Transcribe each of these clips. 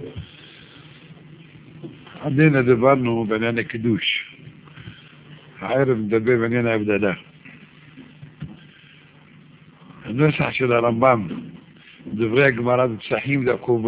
עדיין דיברנו בעניין הקידוש. הערב נדבר בעניין ההבדלה. הנוסח של הרמב"ם, דברי הגמרא בפסחים דק"ו,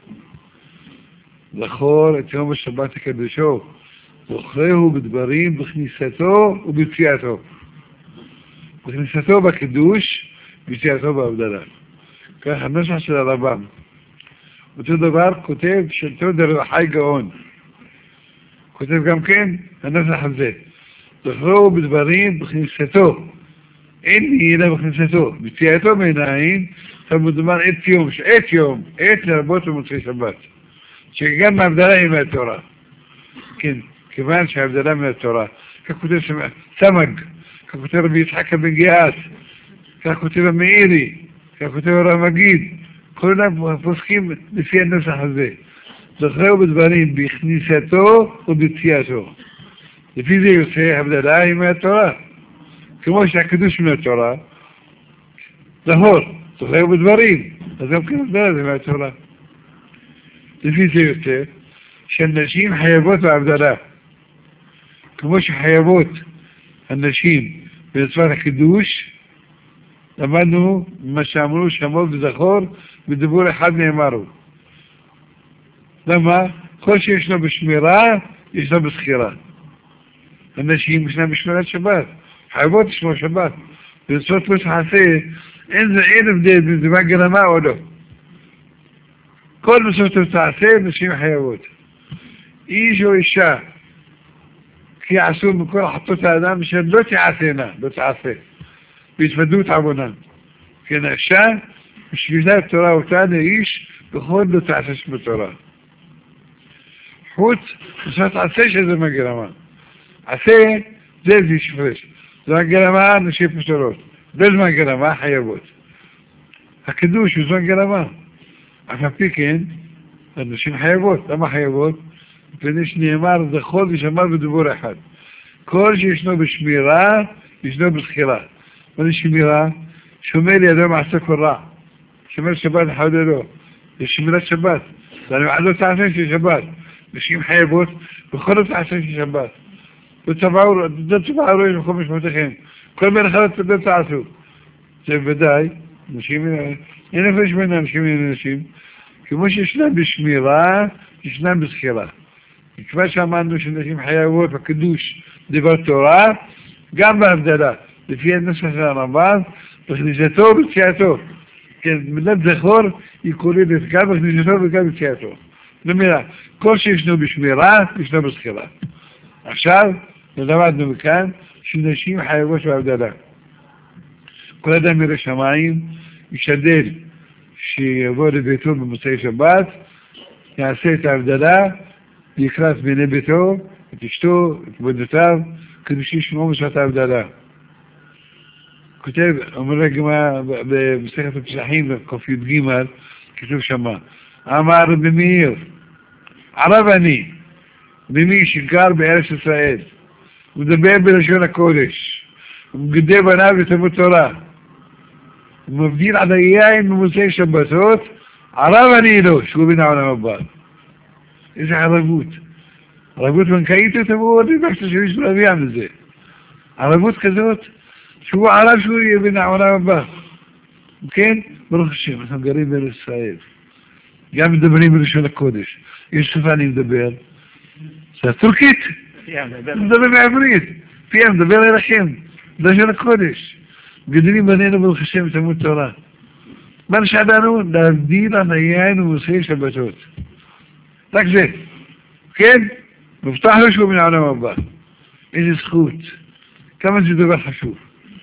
זכור את יום השבת הקדושו, זוכרהו בדברים בכניסתו וביציאתו. בכניסתו בקידוש, ביציאתו בהבדלה. כך הנוסח של הרמב"ם. אותו דבר כותב שלטון דרחי גאון. כותב גם כן הנוסח הזה. זכרהו בדברים בכניסתו. אין לי אלא בכניסתו. ביציאתו מעיניים, מדובר עת לרבות במוצאי שבת. שגם ההבדלה היא מהתורה. כן, כיוון שההבדלה מהתורה. כך כותב סמג, כך כותב רבי יצחק בן גיאס, כך כותב המאירי, כך כותב הרב מגיד. כולם פוסקים לפי הנוסח הזה. זכרהו בדברים בכניסתו וביציאתו. לפי זה יוצא הבדלה היא מהתורה. כמו שהקידוש מהתורה, זכרהו בדברים, אז גם כן הבדלה זה מהתורה. לפי זה יוצא שהנשים חייבות בהבדלה. כמו שחייבות הנשים במצוות הקידוש, למדנו מה שאמרו שמות וזכור בדיבור אחד נאמרו. למה? כל שישנו בשמירה, ישנו בסחירה. הנשים ישנו בשמירת שבת, חייבות לשמור שבת. במצוות לא תעשה, אין הבדל בין זה גרמה או לא. כל מצוות לא תעשה, נשים חייבות. איש או אישה, כי יעשו מכל חטות האדם שלא תעשינה, לא תעשה. בהתוודות עוונם. כן, האישה, בשבילה התורה אותה לאיש, בכל לא תעשה שבתורה. חוץ, מצוות עשה שזה מגרמה. עשה, זה ישפרש. זה מגרמה, נשים פשורות. לא זה מגרמה, חייבות. הקידוש הוא זה מגרמה. אף פי כן, הנשים חייבות. למה חייבות? מפני שנאמר, זכור ושמר בדיבור אחד. כל שישנו בשמירה, ישנו בסחירה. מה זה שמירה? שומר לידו מעשה כל רע. שומר שבת אחד אלו. זה שמירת שבת. זה לא תעשה של שבת. נשים חייבות, בכל לא תעשה של שבת. לא תבערו יש מקום משמעותיכם. כל מיני חלות לא תעשו. זה ודאי, נשים, אין הפרש בין אנשים לנשים. כמו שישנם בשמירה, ישנם בסחירה. כבר שאמרנו שנשים חייבות בקידוש דבר תורה, גם בהבדלה, לפי הנוסח של הרמב"ם, בכניסתו וביציאתו. כן, מילת זכור היא כוללת גם בכניסתו וגם ביציאתו. במילה, כל שישנו בשמירה, ישנו בסחירה. עכשיו, למדנו מכאן שנשים חייבות בהבדלה. כל אדם ירא שמיים ישתדל שיבוא לביתו במוצאי שבת, יעשה את ההבדלה, יקרא את בני ביתו, את אשתו, את בנותיו, כדי שישמעו מצוות ההבדלה. כותב, אומר הגמרא במסכת הפסחים, ק"ג, כתוב שמה, אמר רבי מאיר, ערב אני, במי שגר בארץ ישראל, הוא מדבר בלשון הקודש, הוא מגדל בניו לתלמוד תורה, הוא מבדיל עד היין במוצאי שבתות, ערב אני לו, שהוא בן העולם הבא. איזה ערבות. ערבות בנקאית תבואו, אני בקשת שיש להביא על זה. ערבות כזאת, שהוא ערב שהוא יהיה בן העולם הבא. כן? ברוך השם, אנחנו גרים בארץ ישראל. גם מדברים בלשון הקודש. יש שפה אני מדבר. זה הטורקית. מדבר בעברית. פיה מדבר אליכם. בלשון הקודש. גדלים בנינו ברוך השם בתלמוד תורה. מה נשארנו? להבדיל על היין ומוצאי שבתות. רק זה. כן? מובטח לו שהוא מן העולם הבא. איזה זכות. כמה זה דבר חשוב.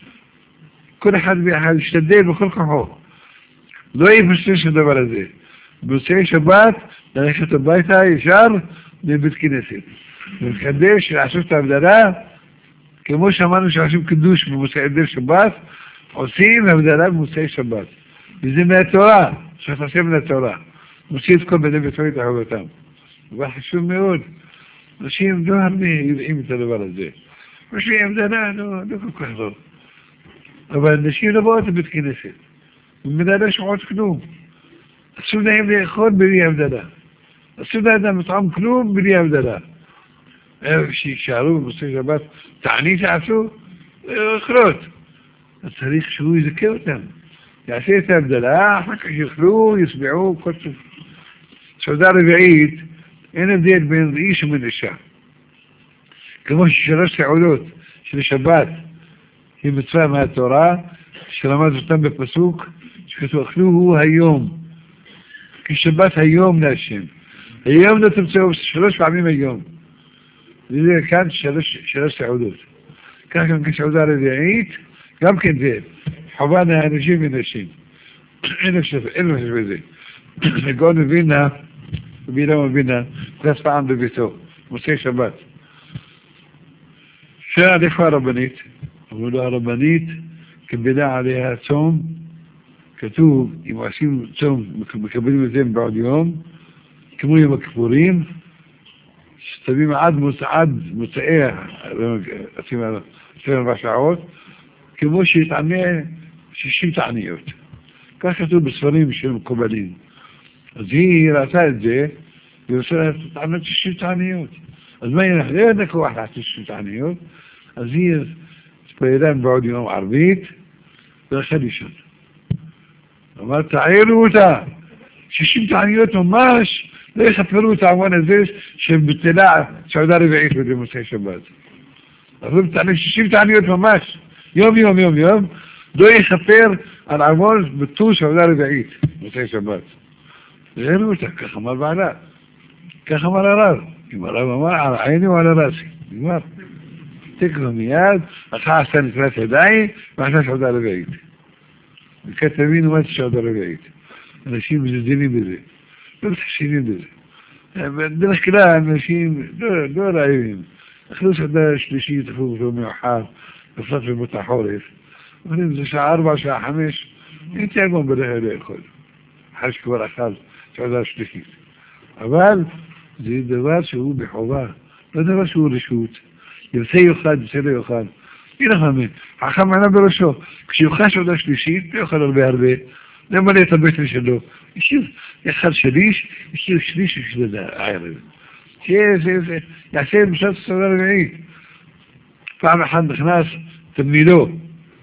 כל אחד ואחד ישתדל בכל כוחו. לא יפספס את הדבר הזה. במוצאי שבת, ללכת הביתה ישר לבית כנסת. ולקדש לעשות את ההבדלה, כמו שאמרנו שעושים קידוש במוצאי שבת, עושים הבדלה במוצאי שבת. וזה מהתורה, שתעשה מן התורה. מוציא את כל בני ביתו את אחותם. אבל חשוב מאוד. אנשים לא הרבה יודעים את הדבר הזה. חושבים הבדלה, לא כל כך טוב. אבל אנשים לא באות לבית כנסת. ומדלה שעות כלום. אסור להם לאכול בלי הבדלה. السوداء ده مطعم كلهم بلي أبدلا شيء شعروا بالمستشفيات تعني تعرفوا خروت التاريخ شو يذكرتهم يعني سيت أبدلا حق يخلوه يسمعوه كتب سوداء بعيد هنا بديت بين رئيس من الشعب كمان شرشت عودوت شبات هي متفاهمة التوراة شلمات تم بفسوق شكتوا أخلوه هيوم كي شبات هيوم ناشم هيوم ده تمسوا شلوش بعميم هيوم لذلك كان شرشت عودوت كان عودار العيد يمكن ذي حبانا نجيب من الشين إنه شفه زي يقولوا بينا غصب عن ببيته مسيح شبات شارفها ربانيت أقولها ربانيت كبدا عليها ثوم كتوب يمعسين ثوم مكبرين زين بعد يوم كمو يوم كفورين تبي معاد متعيه فيما 4 ساعات كمو شيء تعنيه شيء تعنيوت كان كتوب بالسفرين مش المقبلين زي رسالة زي يرسلها تعنيوت شيء تعنيوت المين هذاك واحد عشان تعنيوت زي سبيلان بعد يوم عربيت خليشن وما تعيروتا شيشم تعنيوتهم ماش ليش خفروتا وانا زيش شب بتلاع سعوداري بعيد في المستشفيات فهمت عليك شيشم تعنيوتهم ماش يوم دو يخفر العمول بتو سعوداري بعيد المستشفيات غيروتا كخمر بعلا كخمر رار يمر ما على عيني وعلى راسي يمر تكرم مياد أخاع سنة 3 داعي ما احناش عود على بعيد الكتابين وما تشعود على بعيد أناشين مجددين بذي بس حشينين بذي عندنا كلها أناشين دور عيوين أخلص 11 لشي تفوق في وحار بصف المتحورف وننزل ساعة 4 ساعة 5 انت يقوم بدها يأكل حاج كبار أخال 11 لشي أبال زي الدوار شو بحوباه لا دبا شو رشوت يبسي يخاد يخاد ينفهمين حكم معنا برشو كشي يخاش ولا شليشيت يأخذ البهربي لما ليه طبيت لشلو يصير يأخذ شليش يصير شليش يشلو عيري شيء يحسين مشات السنة بعيد فعم حد ناس تميلوه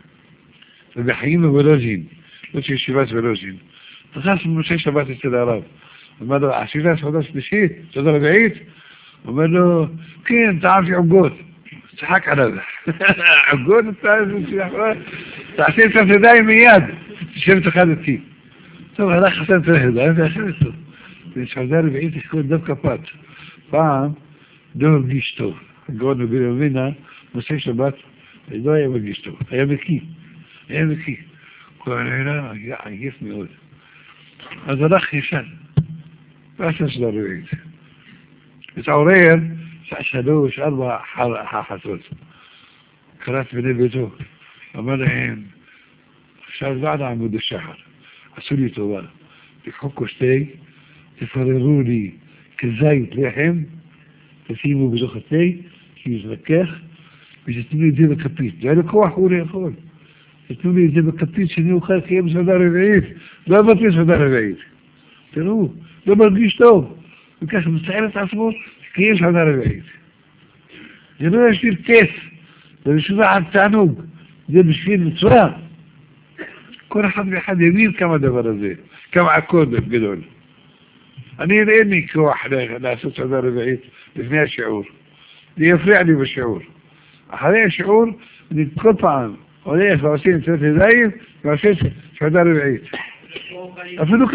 فبيحيين بلوزين وشي الشباس بلوزين تخاص من مشي شبات السدارات وماذا عشيرات حداش بشيت صدر بعيد وماذا كين تعرفي عقود تحك على هذا عقود تعسين سنة دايم مياد شرت خالتي طبعا هذا خسنت الهدى انت خلصت الشعدار بعيد يكون دب كفات فاهم دور جيشتو قولنا بينا مسيح شبات دور يبقى جيشتو ايامكي قولنا هنا يعيفني قول هذا رخ يشان بس أصدر بعيد يتعورين شعشلوش 4 حاسوت كرات بني بيتو ومالعين شعر بعد عمود الشهر عسولي طوال تحكوا شتي تفرروني كزايت لحم تسيبوا بزوختي يزركاخ بيجتني يجيب الكبيت يعني كواح قولي يا أخوي يجتني يجيب الكبيت شنو خير خيام سودار بعيد لا بطي سودار بعيد تروه لا ما تجيش توب الكاس مستحيلة تعصبه كيف سودار بعيد جنوه يشتير كيس ده بيشوفها على التعنوب ده بيشتير الصراع كل حد بحد يمين كما دبر زي كما عكود بدون أنا لأني كواحد لا أساس هذا بعيد لفنها شعور ليفرعني بالشعور هذا شعور اللي تقطعا وليه 20 سنة دايم 20 هذا بعيد أفلوك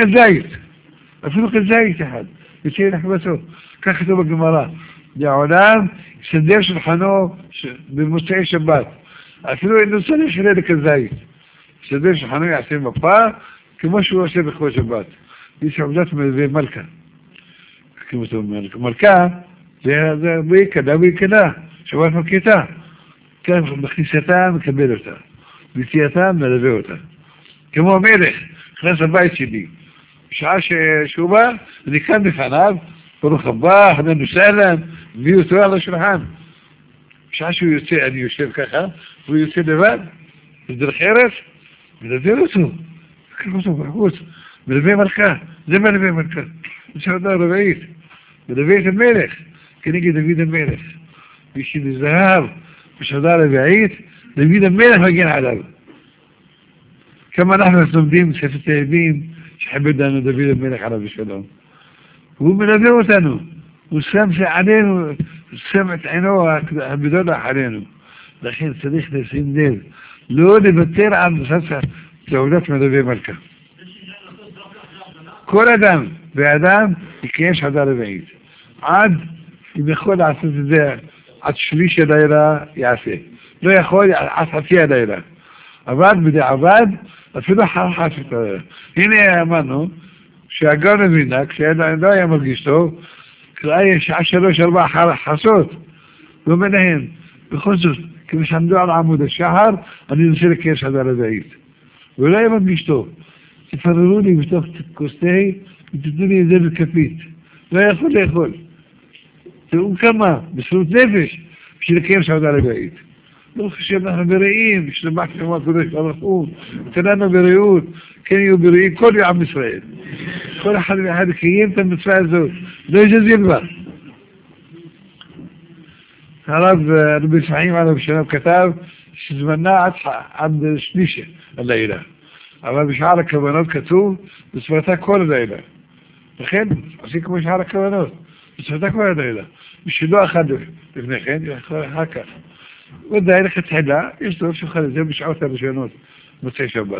الزايد أحد يصير نحبسه كختب الجمرات يا علام يسديش الحنو بالمستعي شبات أفلو إنه سنة شريدك الزايد سديش الحنو يعطيه مبقى كما شو سيب إخوة شبات يسعودات من ذي ملكة كما تقول ملكة ذي بيكا دا بيكا شبات ملكتا كان بخيستان كبيرتا بيتيتان ملبيوتا كما ميلخ خلاص البايت شدي مش عاش شوبا اللي كان بفناب بروح خباه هذا نسالا بيوتو على شرحان مش عاش يوتي أن يشير كخا ويوتي لبان يدر خيرت من ديرته كيف بحوث من البي ملكة زي ما البي ملكة مش هذا ربعيد בדוד המלך, כנגד דוד המלך. מי שנזהר בשנה רביעית, דוד המלך מגן עליו. כמה אנחנו לומדים בספר תהילים, שכיבד לנו דוד המלך עליו השלום. והוא מלווה אותנו, הוא שם עלינו, שם את עינו הגדול עלינו. לכן צריך לשים לב, לא לוותר על סעודת מדובי מלכה. כל אדם ואדם יקיים שנה רביעית. עד, אם יכול לעשות את זה, עד שליש הלילה יעשה. לא יכול, עד חצי הלילה. עבד בדיעבד, אפילו חצי הלילה. הנה אמרנו, שהגאון הבינה, כשלא היה מרגיש טוב, היה שעה 3-4 חסות, לא אומר להם, בכל זאת, כמו שעמדו על עמוד השחר, אני רוצה לקיים שנה רביעית. ולא היה מרגיש טוב. תפררו לי בתוך כוסי, ותתנו לי את זה בכפית. לא יכול לאכול. תראו כמה, בסרות נפש, בשביל לקיים שנה רביעית. לא חושב, אנחנו בריאים, שלמח כמה קודש ברחום, תננו בריאות, כן יהיו בריאים, כל עם ישראל. כל אחד ואחד קיים את המצווה הזאת, לא יזזיל בה. הרב רבי ישמעאל עליו שלום כתב שזמנה עד שליש הלילה. אבל בשאר הכוונות כתוב, בספרתה כל הלילה. לכן, עושים כמו שאר הכוונות, בספרתה כל הלילה. בשביל אחד לפני כן, אחר כך. ודאי לכתחילה, יש טוב שאוכל את זה בשעות הראשונות, מוצאי שבת.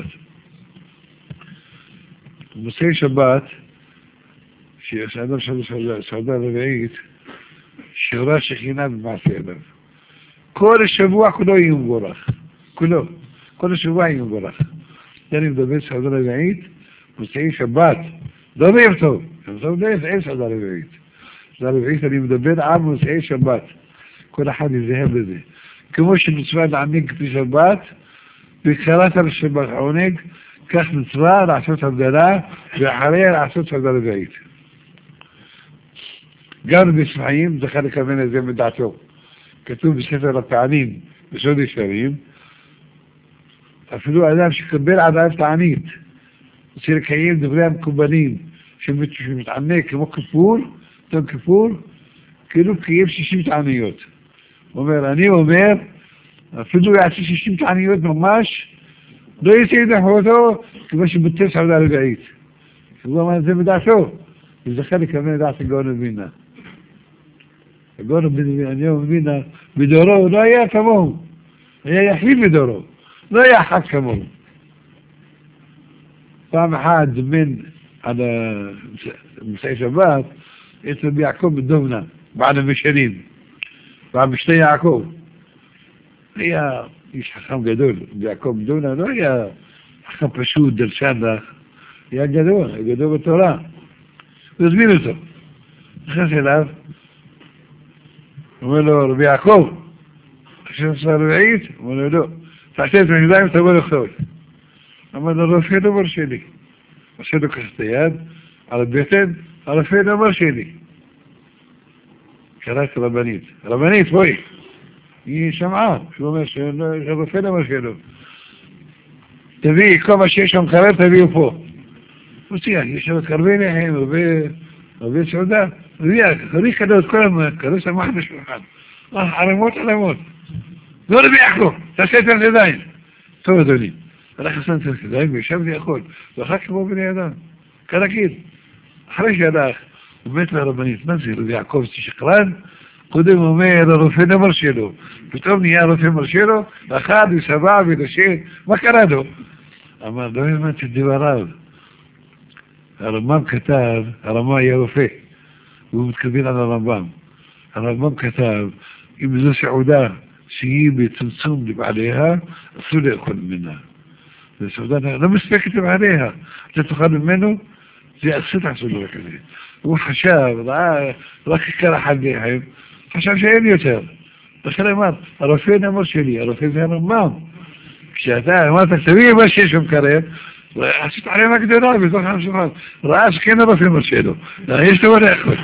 מוצאי שבת, שיש אדם סעודה רביעית, שיעורה שכינה במעשה אדם. כל השבוע כולו יהיה מבורך. כולו. כל השבוע יהיה מבורך. אני מדבר סעודה רביעית, מוצאי שבת. לא ביום טוב. ביום טוב לא אין סעודה רביעית. סעודה רביעית אני מדבר על מוצאי שבת. כל אחד יזהה בזה. כמו שמצווה לענג בשבת, וקראת על שבת עונג, כך מצווה לעשות הבדלה, ואחריה לעשות סעודה רביעית. גם בספעים זכה לכוון את זה מדעתו. כתוב בספר הפעמים, בסוד ישרים, אפילו אדם שקבל עדיין תענית, רוצה לקיים דברי המקובלים, שמתענק כמו כפור, תום כפור, כאילו קיים 60 תעניות. הוא אומר, אני אומר, אפילו יעשה 60 תעניות ממש, לא יצא ידחו אותו, כמו שבטל סעודה רביעית. הוא אומר, זה מדעתו, וזכה לכוון לדעת הגאון הבינה. הגאון הבינה, בדורו הוא לא היה כמוהו, היה יחיד בדורו, לא היה אחד כמוהו. פעם אחת זמן על מוצאי שבת, אצל יעקב בדובנה, בעד המשנים, במשתה יעקב. היה איש חכם גדול, יעקב בדובנה לא היה חכם פשוט, דרשן לך, היה גדול בתורה. הוא הזמין אותו, נכנס אליו, אומר לו, רבי יעקב, עכשיו עשה רביעית? אומר לו, לא. תעשה את הידיים, תבוא לכתוב. אמר לו, רופא דבר שלי. עושה לו ככה את היד, על הבטן, הרופא דבר שלי. קראת רבנית. רבנית, בואי. היא שמעה, שהוא אומר שהרופא דבר שלו. תביאי, כל מה שיש שם קרב, תביאו פה. הוא ציין, יש שם קרבי נחם, רבי סעודה. תביא כדאו את כל המקרה, שמח בשולחן. ערמות. לא רבי יעקב, תעשה את הידיים. טוב אדוני, הלך לסן את הידיים וישב ויכול, ואחר כך בוא בני אדם, כרגיל. אחרי שהלך, הוא מת לרבנית, מה זה רבי יעקב ששקרן? קודם אומר הרופא נמר שלו, פתאום נהיה הרופא נמר שלו, אחד וסבע ונשאר, מה קרה לו? אמר, לא האמנת את דבריו. הרמב"ם כתב, הרמב"ם היה רופא, והוא מתכוון על הרמב"ם. הרמב"ם כתב, אם זו סעודה שהיא בצמצום לבעליה, אסור לאכול ממנה. זו סעודה לא מספקת לבעליה. אתה תאכל ממנו, זה אסור לעשות לו כזה. הוא חשב, ראה, רק עיקר אחד לחם, חשב שאין יותר. לכן אמר, הרופא נאמר שלי, הרופא זה הרמב"ם. כשאתה אמרת, תביא מה שיש שם קרב, עשית עלימה גדולה בתוך המשפחה. ראה שכן הרופא נאמר שלו. יש לו מה לאכול.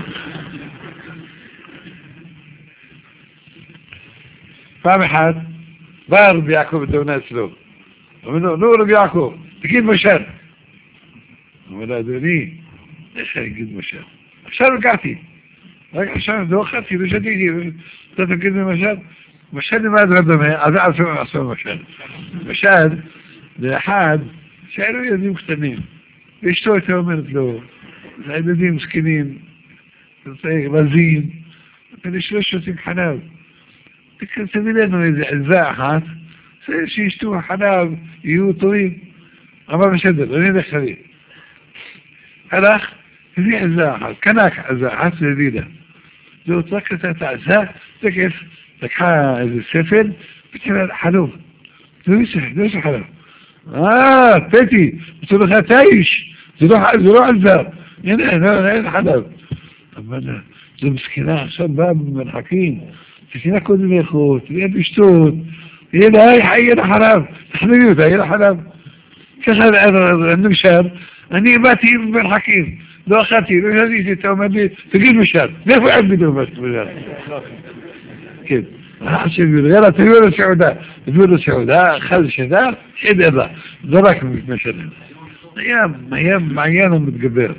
פעם אחת, בא רבי יעקב בדובנה אצלו. אומר לו, נו רבי יעקב, תגיד משל. אומר לו, אדוני, איך אני אגיד משל? עכשיו הגעתי. רק עכשיו לא אכלתי, לא שתיתי, אתה תגיד לי משל למה זה דומה, אז עשו משל לאחד שהיו ילדים קטנים, ואשתו הייתה אומרת לו, הילדים מסכנים, רזים, ולשלוש שותים חלב, תביא לנו איזה עזה אחת, שישתו חלב, יהיו טובים, אמר בסדר, אני אלך חליל. הלך, הביא עזה אחת, קנק עזה אחת והביא לה. זה עוד רק את העזה, תקף, לקחה איזה ספל, ותראה חלוב. זה לא יש חלוב. פטי, זה לך תאיש, זה לא עזה. הנה, אין חלב. אבל זו מסכנה, עכשיו באה במרחקים, תכינה קודם לאכות, תהיה בשטות, יהיה לה חלב, תחליבי אותה, יהיה לה חלב. ככה נמשל, אני באתי במרחקים, לא אכלתי, לא ידעתי, אתה אומר לי, תגיד משל, מאיפה עד בדיוק משל? כן, יאללה, תביאו לסעודה, תביאו לסעודה, אכל שדה, חד אלה, זה רק משלם. היה מעיין המתגבר.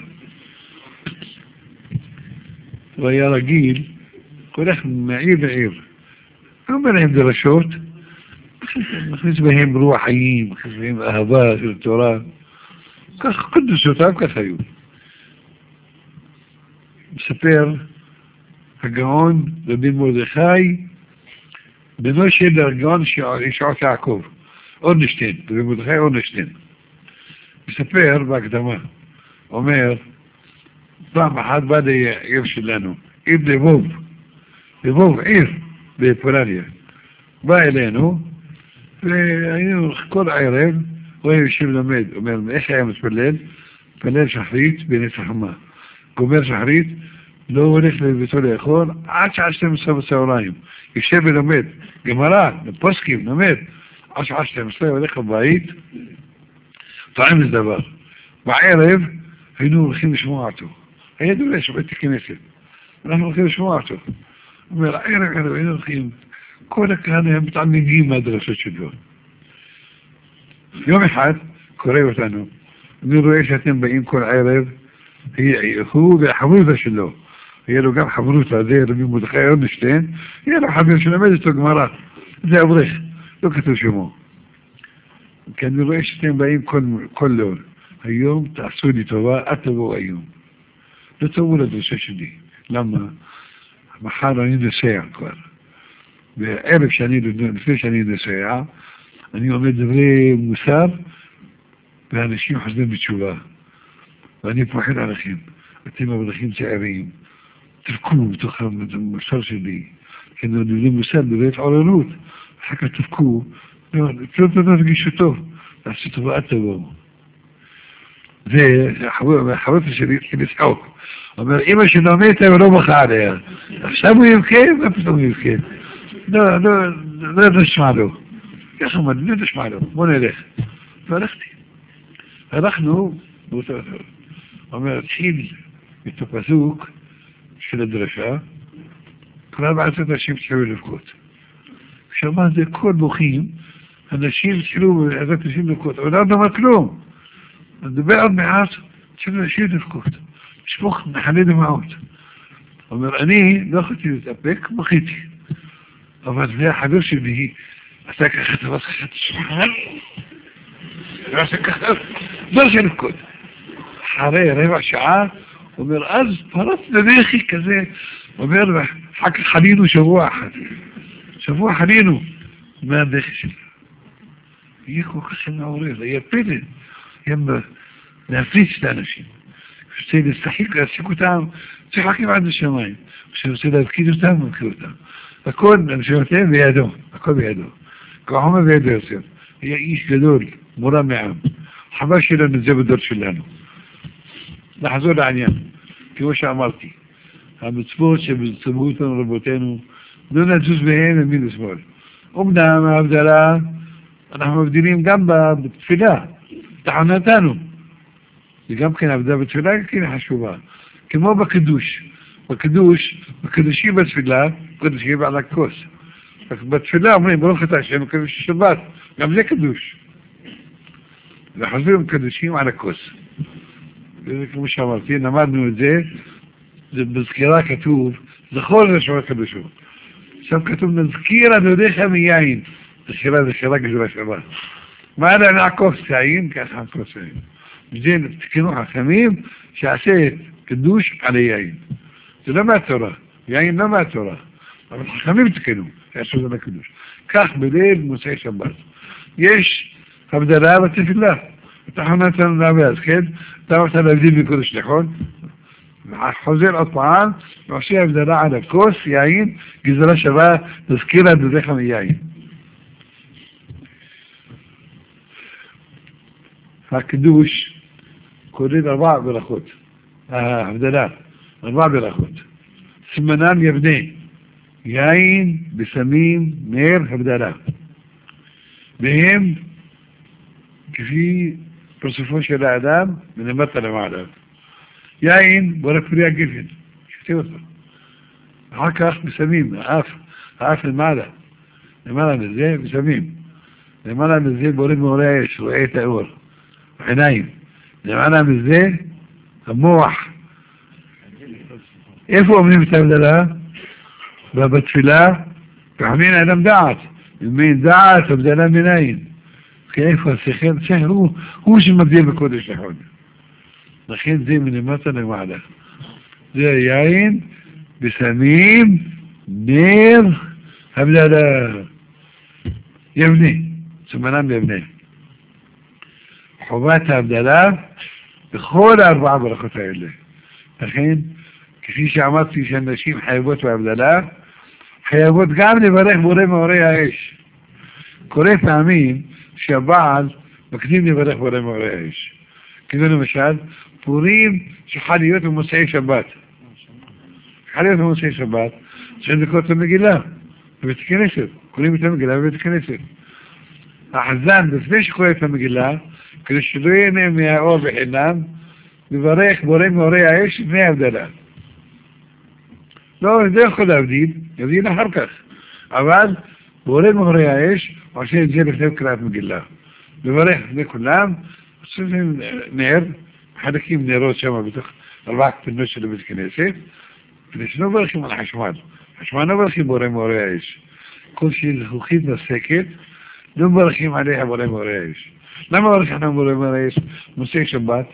הוא היה רגיל, הולך מעיר לעיר, הוא אומר להם דרשות, מכניס בהם רוח חיים, מכניס בהם אהבה של תורה, כך קדושותיו כך היו. מספר הגאון רבי מרדכי, בנו של הגאון ישועות יעקב, אורנשטיין, רבי מרדכי אורנשטיין. מספר בהקדמה, אומר, פעם אחת בא לעיר שלנו, עיר לבוב, עיר בפולניה. בא אלינו, והיינו כל הערב, הוא היה יושב למד, אומר, איך היה מתפלל? מתפלל שחרית בנס החמה. גומר שחרית, לא הולך לביתו לאכול, עד שעה 12 בצהריים. יושב ולמד, גמרא, פוסקים, למד, עד שעה 12 הולך לבית, טועם איזה דבר. בערב היינו הולכים לשמוע אותו. היה דורש בית הכנסת. אנחנו הולכים לשמוע אותו. הוא אומר, הערב היינו הולכים, כל הקהל הם מתענגים מהדרשות שלו. יום אחד, קורא אותנו, אני רואה שאתם באים כל ערב, הוא והחברותה שלו, יהיה לו גם חברותה, זה רבי מרדכי אורנשטיין, יהיה לו חבר שלמד אותו גמרא, זה אברך, לא כתוב שמו. כי אני רואה שאתם באים כל לילה, היום תעשו לי טובה, אל תבואו היום. לא תבואו לדרשה שלי. למה? מחר אני נוסע כבר. בערב לפני שאני נוסע, אני עומד דברי מוסר, ואנשים חוזרים בתשובה. ואני פוחד עליכם. אתם אברכים צעירים. תבכו בתוך המוסר שלי. כי אני דברי מוסר, דברי התעוררות. אחר כך תבכו. לא תרגישו טוב. תעשו טובה, אל תבואו. זה, החברות שלי התחיל לצחוק. אומר, אמא שלו מתה ולא בכה עליה. עכשיו הוא יבכה, מה פתאום הוא יבכה? לא נשמע לו. ככה אמר, לא נשמע לו, בוא נלך. והלכתי. הלכנו, אומר, התחיל את הפסוק של הדרשה, כבר בעצת אנשים התחילו לבכות. כשאמר זה כל בוכים, אנשים התחילו בעצת אנשים לבכות, אבל לא אמר כלום. נדבר עוד מעט, התחילו אנשים לבכות. לשפוך נחלי דמעות. אומר, אני לא יכולתי להתאפק, בכיתי. אבל זה החבר שלי, עשה ככה תבס ככה תשמע, ועשה ככה, לא של לבכות. אחרי רבע שעה, אומר, אז פרץ לדחי כזה, אומר, אחר כך חלינו שבוע אחד. שבוע חלינו מהדחי שלה. יהיה כל כך מעורר, היה פלא, היה להפריץ את האנשים. כשרוצה להשחיק אותם, צריך להקים עד לשמיים. כשרוצה להפקיד אותם, להפקיד אותם. הכל, אנשיותיהם בידו, הכל בידו. כחומה בידו יוסף. היה איש גדול, מורה מעם. חבל שלנו את זה בדור שלנו. נחזור לעניין, כמו שאמרתי. המצוות שבצבו אותנו רבותינו, לא נזוז בהם למין ושמאל. אמנם ההבדלה, אנחנו מבדילים גם בתפילה, תחנתנו. וגם כן עבדה בתפילה כן חשובה. כמו בקדוש. בקדושים בתפילה, קדושים על הכוס. בתפילה אומרים, ברוך אתה השם, קדוש השבת. גם זה קדוש. וחוזרים קדושים על הכוס. וזה כמו שאמרתי, למדנו את זה בזכירה כתוב, זכור לשמוע קדושו. עכשיו כתוב, נזכיר אדוניך מיין. זכירה גזירה שבת. מה אלה נעקוף יין? ככה נעקוף יין. וזה תקנו חכמים שעשה קדוש על היין. זה לא מהתורה, יין לא מהתורה. אבל חכמים תקנו, יעשו זה לקדוש. כך בליל מוצאי שבת. יש הבדלה בתפילה. אתה חוננת לנו להבאז, כן? אתה אמרת להבדיל בקודש, נכון? חוזר עוד פעם, ועושה הבדלה על הכוס, יין, גזרה שווה, תזכיר אדוניך מיין. הקדוש כולל 4 ברכות. ההבדלה, 4 ברכות. סימנם יבנה, יין, בשמים, נר, הבדלה. והם כפי פרצופו של האדם מלמטה למעלה. יין בורא פרי הגפן, שתה אותו. אחר כך בשמים, האף למעלה מזה בשמים. למעלה מזה בורא מאורי האש, רואה את האור. עיניים. למעלה מזה המוח. איפה אומרים את ההבדלה? בתפילה, תחמין האדם דעת. מין דעת, הבדלה מנין. כי איפה השכל? השכל הוא שמבדיל בקודש לחוד. לכן זה מלמטה למעלה. זה יין, בשמים, נר, הבדלה. יבנה. סימנם יבנה. חובת ההבדלה בכל 4 ברכות האלה. לכן, כפי שאמרתי שהנשים חייבות בהבדלה, חייבות גם לברך בורא מאורי האש. קורה פעמים שהבעל מקדים לברך בורא מאורי האש. כאילו למשל, פורים שחל להיות במוצאי שבת. שחל להיות במוצאי שבת, צריכים לקרוא את המגילה בבית הכנסת. קוראים את המגילה בבית הכנסת. החזן, לפני שקורא את המגילה, כדי שלא ייהנה מהאור בחינם, מברך בורא מאורי האש לפני ההבדלה. לא, זה יכול להבדיל, יבדיל אחר כך. אבל בורא מאורי האש עושה את זה לפני קריאת מגילה. מברך לפני כולם, עושים נר, מחלקים נרות שם בתוך 4 קטנות של בית כנסת, כדי שלא מברכים על חשמל. חשמל לא מברכים בורא מאורי האש. כל שהיא זכוכית נסקת, לא מברכים עליה בורא מאורי האש. למה מברכים עליה בורא מאורי האש? מוצאי שבת.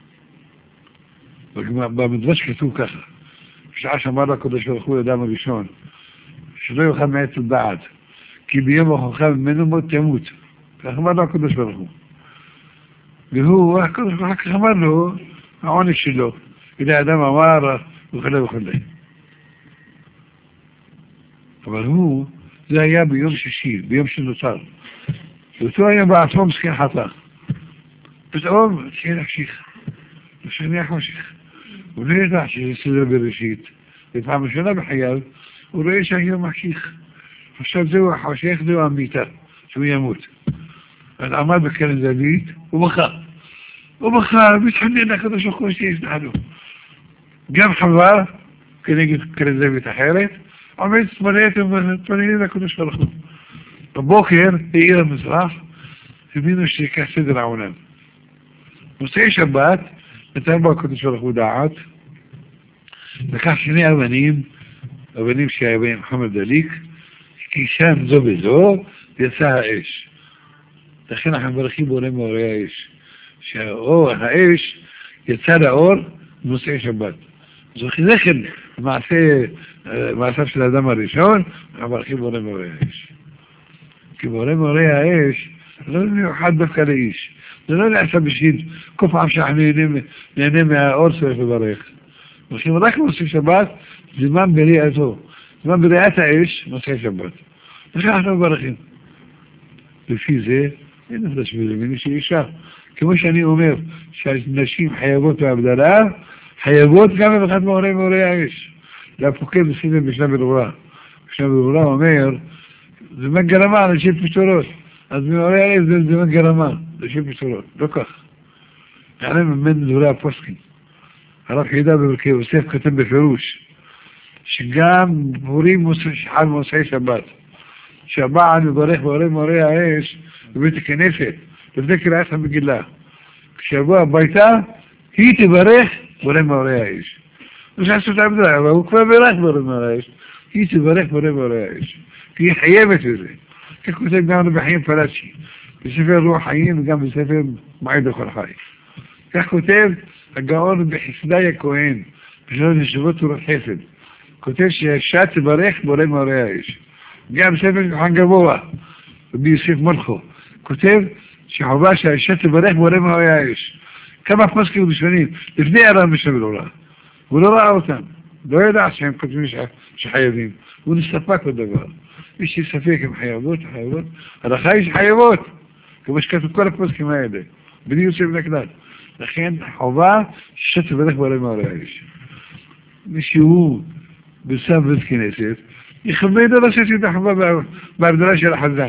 במדרש כתוב ככה, בשעה שאמר לו הקדוש ברוך הוא לאדם הראשון, שלא יאכל מעץ הדעת, כי ביום הוכחה ממנו מות תמות. כך אמר לו הקדוש ברוך הוא. והוא, הקדוש ברוך הוא אמר לו, העונש שלו, כדי האדם אמר וכו' וכו'. אבל הוא, זה היה ביום שישי, ביום שנותר. ואותו היה בעצמו מסכן חטא. פתאום התחיל להמשיך. ושניח ממשיך. הוא לא ידע שזה סדר בראשית. בפעם ראשונה בחייו, הוא רואה שהיום ממשיך. עכשיו זהו החושך, זהו המיטה, שהוא ימות. אז עמד בקרן זווית, הוא בכה. הוא בכה, מתחנן לקדוש ברוך הוא שיסלח. גם חבר, כנגד קרן זווית אחרת, עומד תפננים לקדוש ברוך הוא. בבוקר, העיר המזרח, הבינו שיקח סדר העולם. מוצאי שבת, נתן בו הקדוש ברוך הוא דעת, לקח 2 אבנים שהיה בהם חומר דליק, קישן זו בזו, ויצא האש. לכן אנחנו מברכים בורא מאורי האש. שהאור, האש, יצא לאור במוצאי שבת. זו זכר מעשיו של האדם הראשון, אנחנו מברכים בורא מאורי האש. כי בורא מאורי האש, לא מיוחד דווקא לאיש. זה לא נעשה בשביל כל פעם שאנחנו נהנה מהאור צריך לברך. מברכים רק במוצאי שבת, זמן בריאתו. זמן בריאת האש, מוצאי שבת. לכן אנחנו מברכים. לפי זה, אין נפש בלמיני שאישה. כמו שאני אומר, שהנשים חייבות בהבדלה, חייבות גם בברכת מאורי האש. להפוקד בסדר בשנה ברורה. בשנה ברורה אומר, זה מגרמה, אנשים פשורות. אז מאורי האש זה מגרמה, אנשים פשורות. לא כך. יעלה ממנו דברי הפוסקים. הרב חידה בברכי יוסף כתב בפירוש, שגם פורים שחל מוצאי שבת, שהבעל מברך בורא מאורי האש בבית הכנסת, לפני קריאת המגילה. כשיבוא הביתה, היא תברך בורא מאורי האש. מי שעשו את העבודה, אבל הוא כבר ברך בורא מרעש, היא תברך בורא מרעש, כי היא חייבת בזה. כך כותב גם בחיים פלאצ'י, בספר רוח חיים וגם בספר מעיד לכל חי. כך כותב הגאון בחסדאי הכהן, בשביל ישיבות תורת חסד. כותב שהאישה תברך בורא מרעש. גם בספר שולחן גבוה, רבי יוסף מלכו, כותב שחובה שהאישה תברך בורא מרעש. כמה פוסקים ראשונים, לפני הרב משנה ולא הוא לא ראה אותם, לא ידע שהם כותבים שחייבים, הוא נספק בדבר. מי שספק הם חייבות, הלכה היא שחייבות, כמו שכתוב כל הפוסקים האלה, בלי יוצא מן הכלל. לכן חובה שתברך בורא מרעש. מי שהוא בסם בית כנסת, יכבד על השת את החובה בהבדלה של החזן.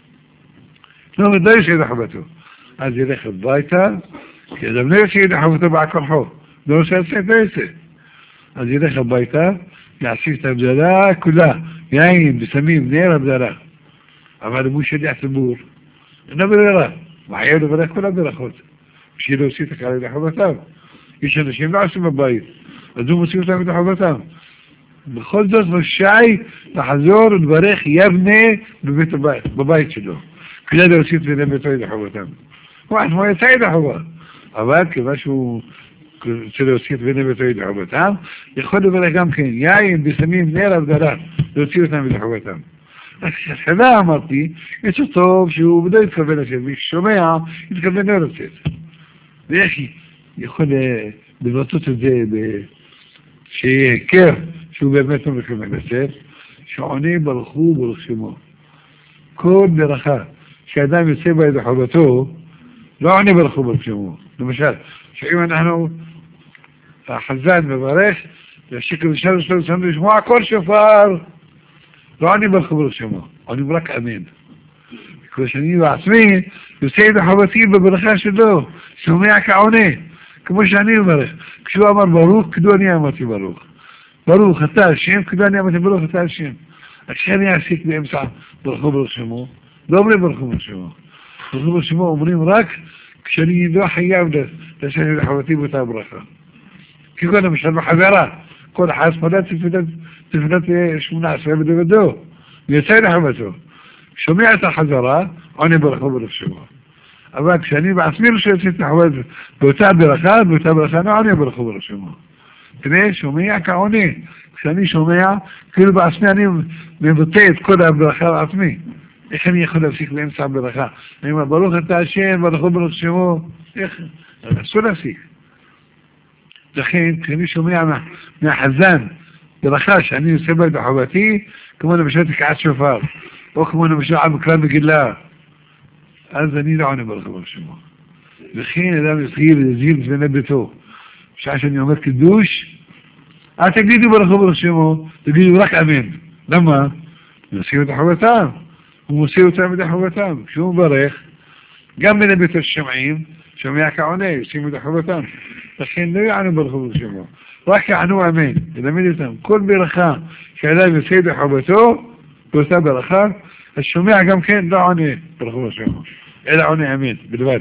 לא מדעי שאת החובתו. אז ילך הביתה, כי אדם לא יעשה את החובתו בעקרחו, לא עושה את זה. אז ילך הביתה, יעשי את ההבדלה כולה, יין, בסמים, נר הבדלה. אבל אם הוא שליח ציבור, אינו ברירה, מחייב לברך כל הברכות, בשביל להוציא את הקהל לחובתם. יש אנשים לא עושים בבית, אז הוא מוציא אותם את חובתם. בכל זאת רשאי לחזור ולברך יבנה בבית שלו, כדי להוציא את בני ביתו את חובתם. הוא עצמו יצא את החובה, אבל כיוון שהוא רוצה להוציא את בני ביתו את חובתם, יכול לברך גם כן יין, בסמים, נר הבדלה, להוציא אותם את חובתם. התחילה אמרתי, יש טוב שהוא לא יתכוון לצאת, מי ששומע, יתכוון לא לצאת. ואיך יכול לבטאות את זה שיהיה היכר שהוא באמת לא מתכוון לצאת, שעונים ברכו ברך שמו. כל ברכה שאדם יוצא בה את חובתו, לא עונה ברכו ברך שמו. למשל, שאם אנחנו, החזן מברך, והשקר ושלו שלו שלנו לשמוע כל שופר, לא עונים ברכו ברך שמו, עונים רק אמן. כמו שאני בעצמי, יוצא את חובתי בברכה שלו, שומע כעונה, כמו שאני מברך. כשהוא אמר ברוך, כדו אני אמרתי ברוך. ברוך אתה השם, כדו אני אמרתי ברוך אתה השם. כשאני אעסיק באמצע ברכו ברך שמו, לא אומרים ברכו ברך שמו. ברכו ברך שמו אומרים רק כשאני לא חייב לשאת את חובתי באותה ברכה. כי כל למשל בחברה, כל אחד פלט תפילת 18 בדבדו, ויצא לחובתו. שומע את החזרה, עונה ברכו ברך שמו. אבל כשאני בעצמי לא שיוצא את החובתי באותה ברכה לא עונה ברכו ברך שמו. תראה, שומע כעונה. כשאני שומע, כאילו בעצמי אני מבטא את כל הברכה לעצמי. איך אני יכול להפסיק באמצע הברכה? אני אומר, ברוך אתה השם, ברכו ברך שמו. איך? אסור להפסיק. לכן, כשאני שומע מהחזן ברכה שאני עושה בה את חובתי, כמו למשל תקעת שופר, או כמו למשל מקרא מגילה, אז אני לא עונה ברכו ברך שמו. וכן אדם יזהיר בבני ביתו. בשעה שאני אומר קידוש, אל תגידו ברכו ברך שמו, תגידו רק אמן. למה? הוא מוציא את חובתם. הוא מוציא אותם את חובתם. כשהוא מברך, גם בני ביתו ששומעים, שומע כעונה, יוצאים את חובתם. לכן לא יענו ברכו ברך שמו, רק יענו אמן. ילמד אותם. כל ברכה שאדם יוצא את חובתו, באותה ברכה, השומע גם כן לא עונה ברכו ברך שמו, אלא עונה אמן, בלבד.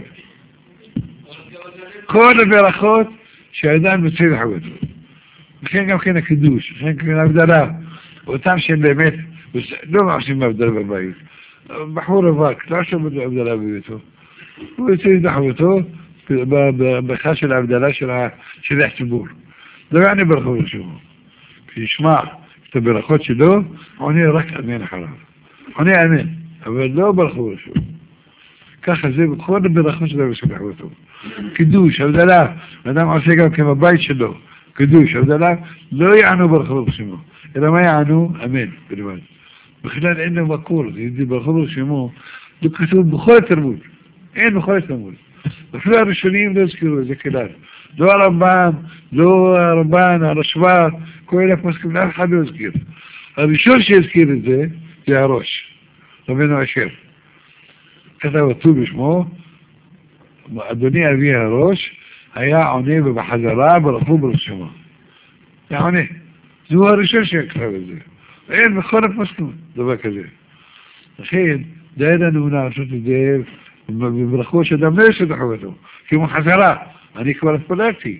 כל הברכות שהאדם יוצא לחובתו. וכן גם כן הקידוש, וכן כן ההבדלה, אותם שהם באמת לא מעשים בהבדלה בבית. בחור רווק, לא עושה בהבדלה בביתו. הוא יוצא לחובתו בברכה של ההבדלה של הציבור. לא יענה ברכו ברך שמו. כשישמע את הברכות שלו, עונה רק אמן אחריו. עונה אמן, אבל לא ברכו ברך שמו. ככה זה בכל הברכות שלו יוצא לחובתו. קידוש, הבדלה, האדם עושה גם כבבית שלו, קידוש, הבדלה, לא יענו ברכו ברך שמו, אלא מה יענו? אמן, בלבד. בכלל אין לו מקור, זה ברכו ברך שמו, זה כתוב בכל התרבות, אין בכל התרבות. אפילו הראשונים לא הזכירו את זה כלל. לא הרמב"ם, לא הרמב"ן, הרשב"א, כל אלה פוסקים, אף אחד לא הזכיר. הראשון שהזכיר את זה, זה הראש, רבנו אשר. כתב הט"ו בשמו, אדוני אבי הראש היה עונה ובחזרה ברכו ברך שמו. היה עונה. זהו הראשון שכתב את זה. אין בכל הפוסקים דבר כזה. לכן, די לנו לעשות את זה בברכות שאדם לא יעשה את חובתו. כמו חזרה. אני כבר התפללתי.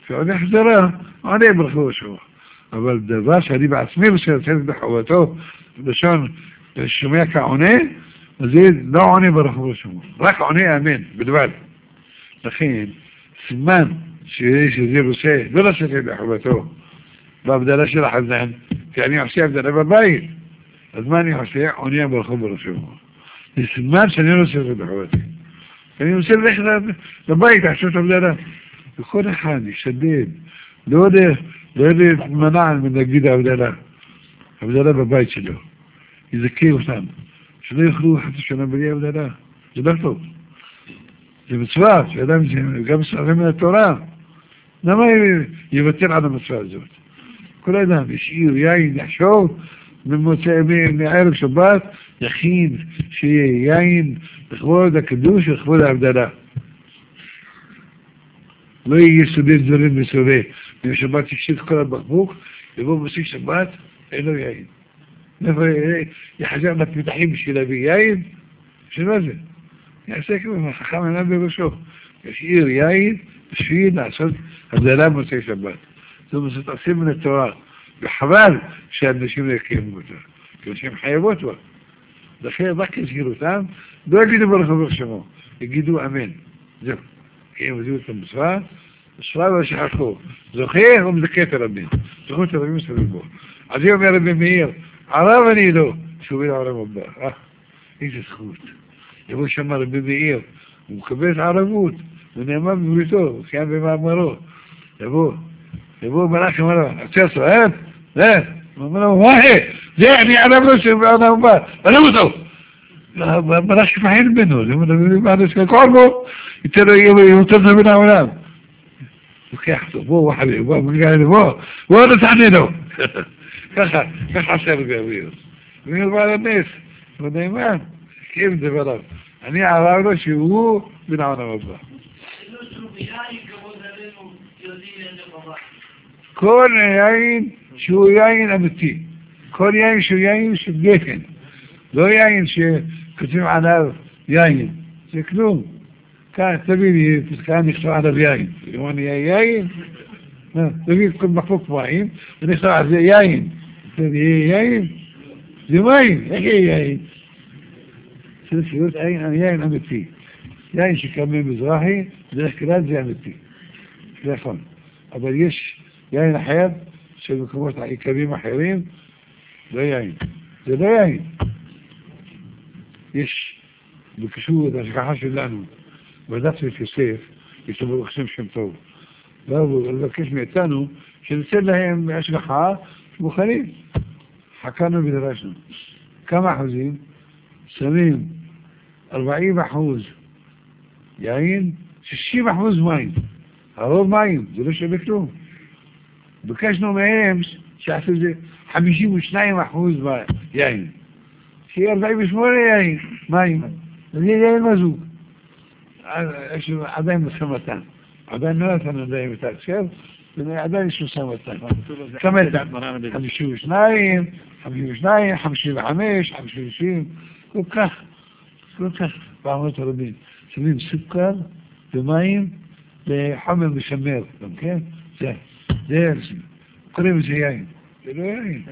שעוד יחזרה, עונה ברכו שמו. אבל דבר שאני בעצמי רוצה בחובתו, לשון שומע כעונה, אז זה לא עונה ברכו שמו. רק עונה אמן, בלבד. לכן, סימן שזה רוצה, לא לעשות בחובתו, בהבדלה של החזן, כי אני עושה הבדלה בבית. אז מה אני עושה? עונה ברכו שמו. זה סימן שאני לא עושה בחובתי. אני רוצה ללכת לבית, לעשות הבדלה. וכל אחד ישדד, לא יודע מנע מנגיד ההבדלה. הבדלה בבית שלו. יזכה אותם. שלא יאכלו חצי שנה בלי הבדלה. זה לא טוב. זה מצווה, שאדם גם מסערים מן התורה. למה יוותר על המצווה הזאת? כל אדם ישאיר יין, יחשוב, מערב שבת, יכין שיהיה יין לכבוד הקדוש ולכבוד ההבדלה. לא יהיה סודי דברים בסודי. אם שבת ישאיר את כל הבקבוק, יבוא בסוף שבת, אין לו יין. יחזר לפתחים בשביל להביא יין, שמה זה? יעשה כמו חכם עליו בראשו. ישאיר יין בשביל לעשות הבדלה במוצאי שבת. זו עושים מן התורה. וחבל שאנשים לא יקיימו אותה. כי אנשים חייבות בה. לכן רק יזכיר אותם, לא יגידו ברוך שמו, יגידו אמן. זהו. כי הם יגידו את המצווה, השרה והשחקו. זוכר ומזכה את הרבים. זוכר את הרבים מסביב בו. אז היא אומר רבי מאיר, ערב אני לא, שהוא בן העולם הבא. איזה זכות. יבוא שם רבי מאיר, הוא מקבל את הערבות, ונאמר בבריתו, הוא קיים במאמרו. יבוא מלאך אמר לו, עצר סועד? הוא אומר לו, זה אני ערב לו שבעולם הבא, ערב אותו. מלאך שפחין בנו, זה אומר לו, כל בו, ייתן לו יותר נבין העולם. לוקח אותו, בוא חביב, בוא נתענה לו. ככה עשה לו באוויר. ואני אומר לנס, הוא נאמן, כן דבריו. אני ערב לו שהוא בן העולם הבא. כל יין שהוא יין אמיתי, כל יין שהוא יין של גפן, לא יין שכותבים עליו יין, זה כלום. כאן תביא כאן נכתוב עליו יין, אם אני יין, תביא כל מחפוק מים, ונכתוב על זה יין, זה יהיה יין, זה מים, איך יהיה יין? צריך להיות יין אמיתי, יין שקמים מזרחי, דרך כלל זה אמיתי, זה נכון, אבל יש יין אחר, של מקומות עיקרים אחרים, לא יין. זה לא יין. יש בקשור את השגחה שלנו, בדף את יוסף, יש לו ברוך שם טוב. והוא לבקש מאיתנו, שנצא להם השגחה מוכנים. חקרנו ודרשנו. כמה אחוזים? שמים 40% יין, 60% מים. הרוב מים, זה לא שווה כלום. ביקשנו מהם שעשו זה 52% יין. שיהיה 48 יין, מים. זה יין מזוג. עדיין משא-ומתן. עדיין לא נתנו עדיין את ההקשר, ועדיין יש משא-ומתן. 52, 55, 50, כל כך, פעמות רבים. שמים סוכר ומים וחומר משמר, כן? זה הרסים. קוראים לזה יין. זה לא יין.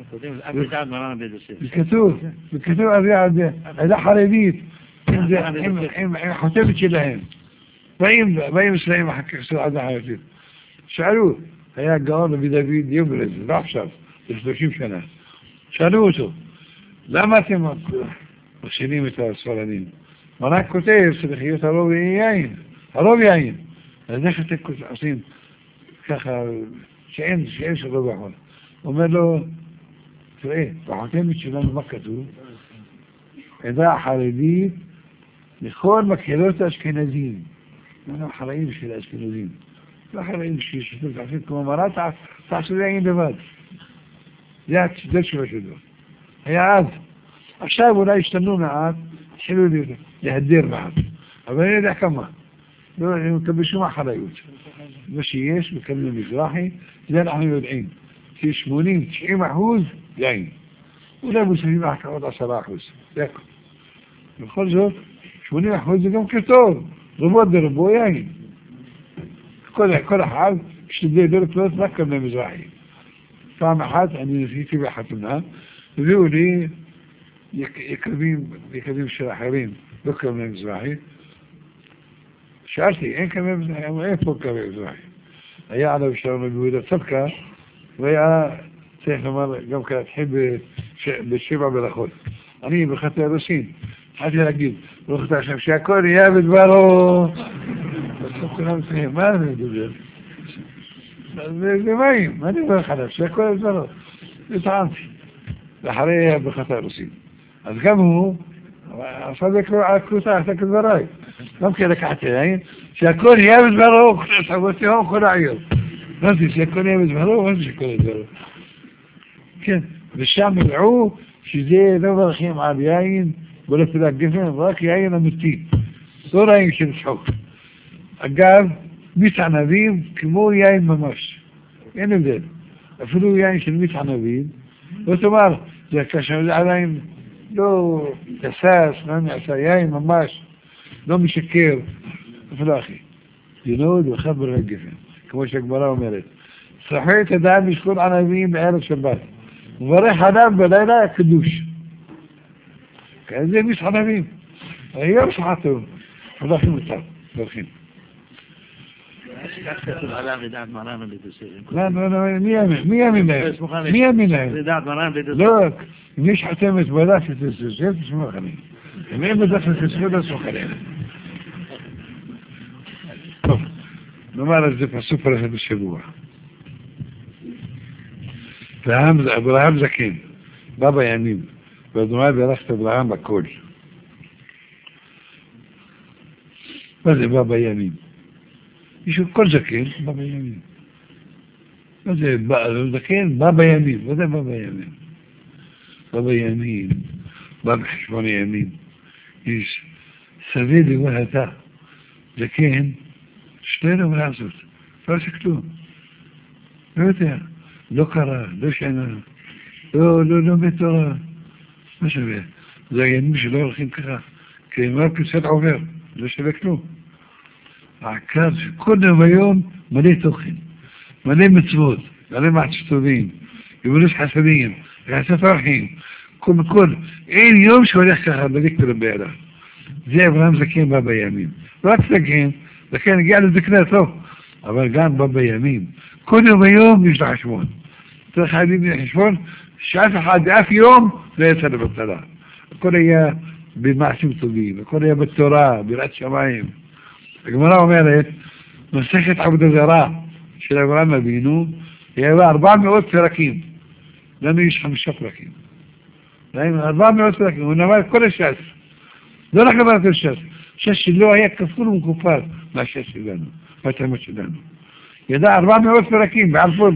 וכתוב אביעד, עדה חרדית, עם החותמת שלהם. באים אצלהם החקסו עדה חרדית. שאלו, היה גאון רבי דוד יוברז, לא עכשיו, ל-30 שנה. שאלו אותו, למה אתם מכשינים את הספרדים? מרק כותב שצריך להיות הרוב יין. הרוב יין. אז איך אתם עושים ככה, שאין שלא בחול. אומר לו, תראה, בחותמת שלנו מה כתוב? עדה החרדית לכל מקהלות האשכנזים. אנחנו אחראים של האשכנזים. לא אחראים שאתם תעשו כמו מראה, תעשו יין לבד. זה התשובה שלו. היה אז. עכשיו אולי השתנו מעט, התחילו להדר מעט. אבל אני יודע כמה. לא, אני מקבל שום אחריות. מה שיש, מקבלים מזרחי, זה אנחנו יודעים. שיש 80-90% יין. אולי מוסיפים עוד 10%. זה הכל. בכל זאת, 80% זה גם כטוב. רבות ברבו יין. כל אחד כשזה דרך פלוס רק כמי מזרחי. פעם אחת אני ניסיתי בחתונה, הביאו לי יקבים של אחרים, לא כמי מזרחי. שאלתי, אין כמי מזרחי? אמרו, אין פה כמי מזרחי. היה עליו שלנו בגבידת צדקה, והיה צריך לומר גם כהתחיל בשבע ברכות. אני בחטא הרוסין, התחלתי להגיד, ברוך אתה השם, שהכל יהיה בדברו. בסוף כולם צריכים, מה זה מדבר? זה מים, מה אני אומר חדש, שהכל יהיה בדברו. וטענתי, ואחרי בחטא הרוסין. אז גם הוא, עשה קלוטה, עשה כדבריי. גם כן לקחתי, שהכל יהיה בדברו, סבותי הום כל העיר. מה זה, שהכל יהיה בדברו, מה זה שהכל יהיה בדברו? כן, ושם ידעו שזה לא מברכים על יין ולא תפילת גפן, רק יין אמיתי, לא יין של צחוק. אגב, מיץ ענבים כמו יין ממש, אין הבדל. אפילו יין של מיץ ענבים, לא תאמר, זה כאשר זה עדיין לא תסס, לא נעשה יין ממש, לא משקר, אפילו אחי. ינוד וחבר הגפן, כמו שהגמרא אומרת. צחי את אדם משקול ענבים בערב שבת. מברך אדם בלילה קדוש. זה מיץ ענבים. היום שחטו. מברכים אותם. מברכים. מי יאמין להם? מי יאמין להם? לא, אם יש חתמת בדף שתסוס, תשמח עליהם. אם אין בדף שתסוס, לא תסמוך עליהם. טוב, נאמר על זה פסוק פרשת בשבוע. אברהם זקן, בא בימים, ואדוני ברך את אברהם בכל. מה זה בא בימים? מישהו כל זקן, בא בימים. מה זה זקן? בא בימים. מה זה בא בימים? בא בימים, בא בחשבון הימים. יש סביב לגבי אתה. זקן, שנינו לעשות. לא עושה כלום. לא יודע. לא קרא, לא שנה, לא בתורה. מה שווה? זה הימים שלא הולכים ככה. כי אם רק קצת עובר, לא שווה כלום. העיקר שכל יום היום מלא תוכן, מלא מצוות, מלא מעצתובים, יבולוס חסדים, יחסת ערכים, כל, אין יום שהולך ככה, מלא כולם בעלה. זה אברהם זקן בא בימים. רק זקן הגיע לזקנה טוב, אבל גם בא בימים. כל יום היום יש לה חשבון. צריך להגיד לחשבון שאף אחד באף יום לא יצא לבטלה. הכל היה במעשים טובים, הכל היה בתורה, ביראת שמיים. הגמרא אומרת, מסכת עבודה זרה של אברהם אבינו, היה 400 פרקים. לנו יש 5 פרקים. 400 פרקים, הוא נאמר כל הש"ס. לא רק נאמר כל הש"ס. ש"ס שלו היה כפול ומכופל מהש"ס שלנו, מהתלמוד שלנו. ידע 400 פרקים, בערפות,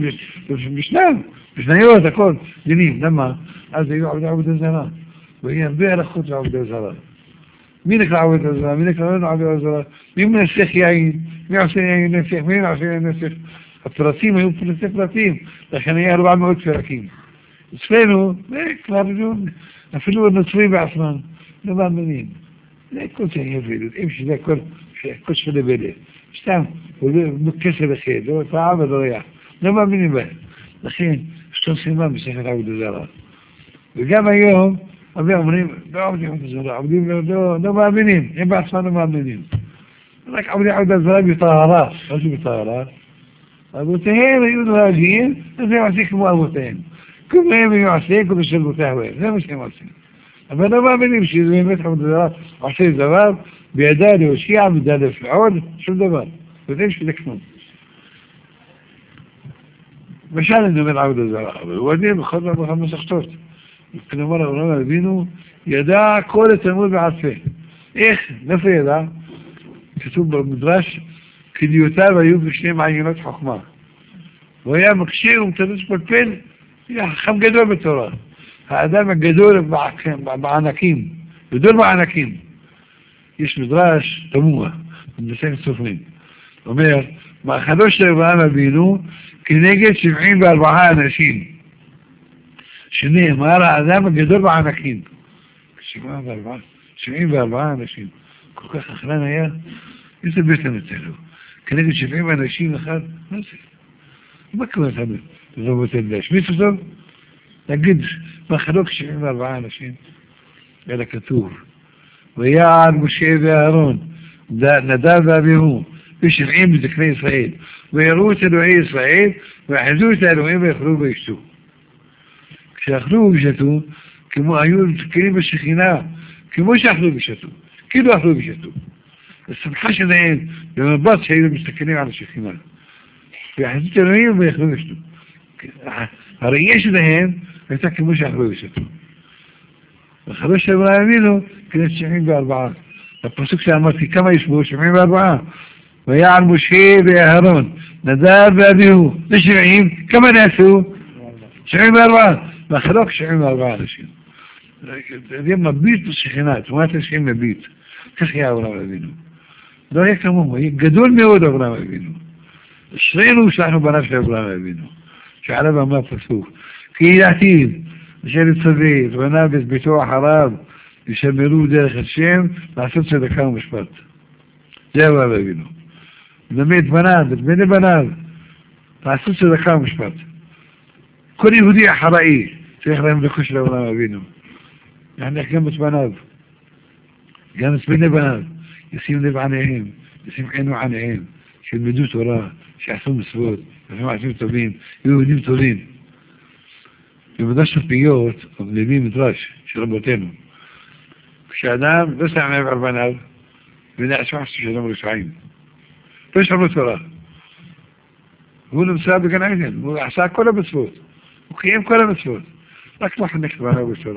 בשניות, הכל, דינים, למה? אז היו עבודה זרה. והיא הרבה הלכות לעבודה זרה. מי נקרא עבודה זרה? מי נקרא לנו עבודה זרה? מי מנסח יין? מי עושה יין נסח? מי עושה יין נסח? הפרטים היו פרטים, לכן היה 400 פרקים. אצלנו, כבר אפילו נוצרים בעצמם, לא מאמינים. זה כל שהיה בלוד, אם שזה כל שפלה בלד. סתם, הוא כסר לחד, לא פעם ולא ריח. לא מאמינים בהם. לכן, שתום סימן מסכת עבודה זרה. וגם היום, הרבה אומרים, לא עובדים עבודה זרה, עובדים לא מאמינים, הם בעצמם לא מאמינים. רק עובדים עבודה זרה בטהרה, לא זה בטהרה. אבותיהם היו נוהגים, אז הם עושים כמו אבותיהם. כמו הם היו עושים, כמו של אבותיהם, זה מה שהם עושים. אבל לא מאמינים שזה באמת עבודה זרה, עושה דבר, בידה להושיע, בידה לפעול, שום דבר. יודעים שזה כלום. משל אני אומר עבודה זרה, אבל הוא עדיין בכל דבר מסכתות. כלומר, אברהם אבינו ידע כל התלמוד בעל פה. איך? איפה ידע? כתוב במדרש, כדיותיו היו בשני מעיינות חוכמה. הוא היה מקשיר ומתלמד פלפל, היה חכם גדול בתורה. האדם הגדול בענקים, גדול בענקים. יש מדרש תמוה, במסכת סופרים. אומר, מאכלו של אברהם אבינו כנגד 74 אנשים. שנאמר, האדם הגדול בענקים. 74 אנשים. כל כך אכלן היה, איזה בטן אצלו. כנגד 70 אנשים אחד, מה זה? מה קורה לך לזובות את זה? שמיץ אותו? תגיד, מה חלוק 74 אנשים? אלא כתוב, ויעל משה ואהרון, נדב ואביהו, ו70 בזקני ישראל, ויראו את אלוהי ישראל, ויחזו את האלוהים ויאכלו וישתו. כשאכלו ושתו, כמו היו מתקנים בשכינה, כמו שאכלו ושתו, כאילו אכלו ושתו. השמחה שלהם, במבט שהיו מסתכלים על השכינה. ויחזו את האלוהים ויאכלו וישתו. הראייה שלהם הייתה כמו שאכלו ושתו. ואחרי שאברהם אבינו, כדי 74. הפסוק שאמרתי, כמה יש בו? 74. ויעל משה ואהרון, נדב ואביהו, ו70, כמה נעשו? 74. ואחלוק 74 אנשים. זה מביט בשכינה, תמונת השם מביט. כך היה אברהם אבינו. לא היה כמוהו, היה גדול מאוד אברהם אבינו. אשרינו שאנחנו בניו של אברהם אבינו. שעליו אמר פסוק, כי ידעתיו, אשר יצווה, את בניו ואת ביתו אחריו, ישמרו דרך השם, לעשות צדקה ומשפט. זה אברהם אבינו. ללמד את בניו, את בני בניו, לעשות צדקה ומשפט. כל יהודי אחראי, צריך להם לחוש לאברהם אבינו. יחנך גם את בניו, גם את בני בניו, ישים לב עניהם, ישים עינו עניהם, שילמדו תורה, שיעשו מצוות, יעשו מעשים טובים, יהודים טובים. במדרש הפיות, מביא מדרש של רבותינו. כשאדם לא שם לב על בניו, ונעשו שאדם רשעים. לא שמעו תורה. הוא נמצא בגן עדן, הוא עשה כל המצוות. הוא קיים כל המצוות. רק לא חנך בניו בתורה.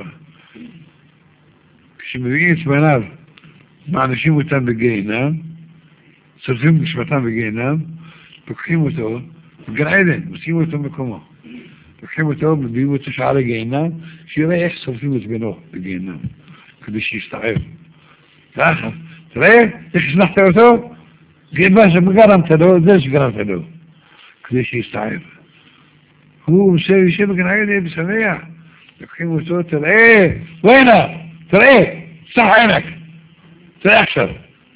כשמביאים את בניו, מענישים אותם בגיהינם, שורפים נשמתם בגיהינם, לוקחים אותו בגן עדן, מוציאים אותו מקומו. לוקחים אותו, מביאים אותו שער הגיהינם, שיראה איך שורפים את בנו בגיהינם, כדי שיסתער. ככה, תראה איך השלחת אותו? מה שגרמת לו, זה שגרמת לו, כדי שיסתער. הוא יושב בגן עדן בשמח, לוקחים אותו, תראה, ווינה, תראה, סח עינק, תראה עכשיו.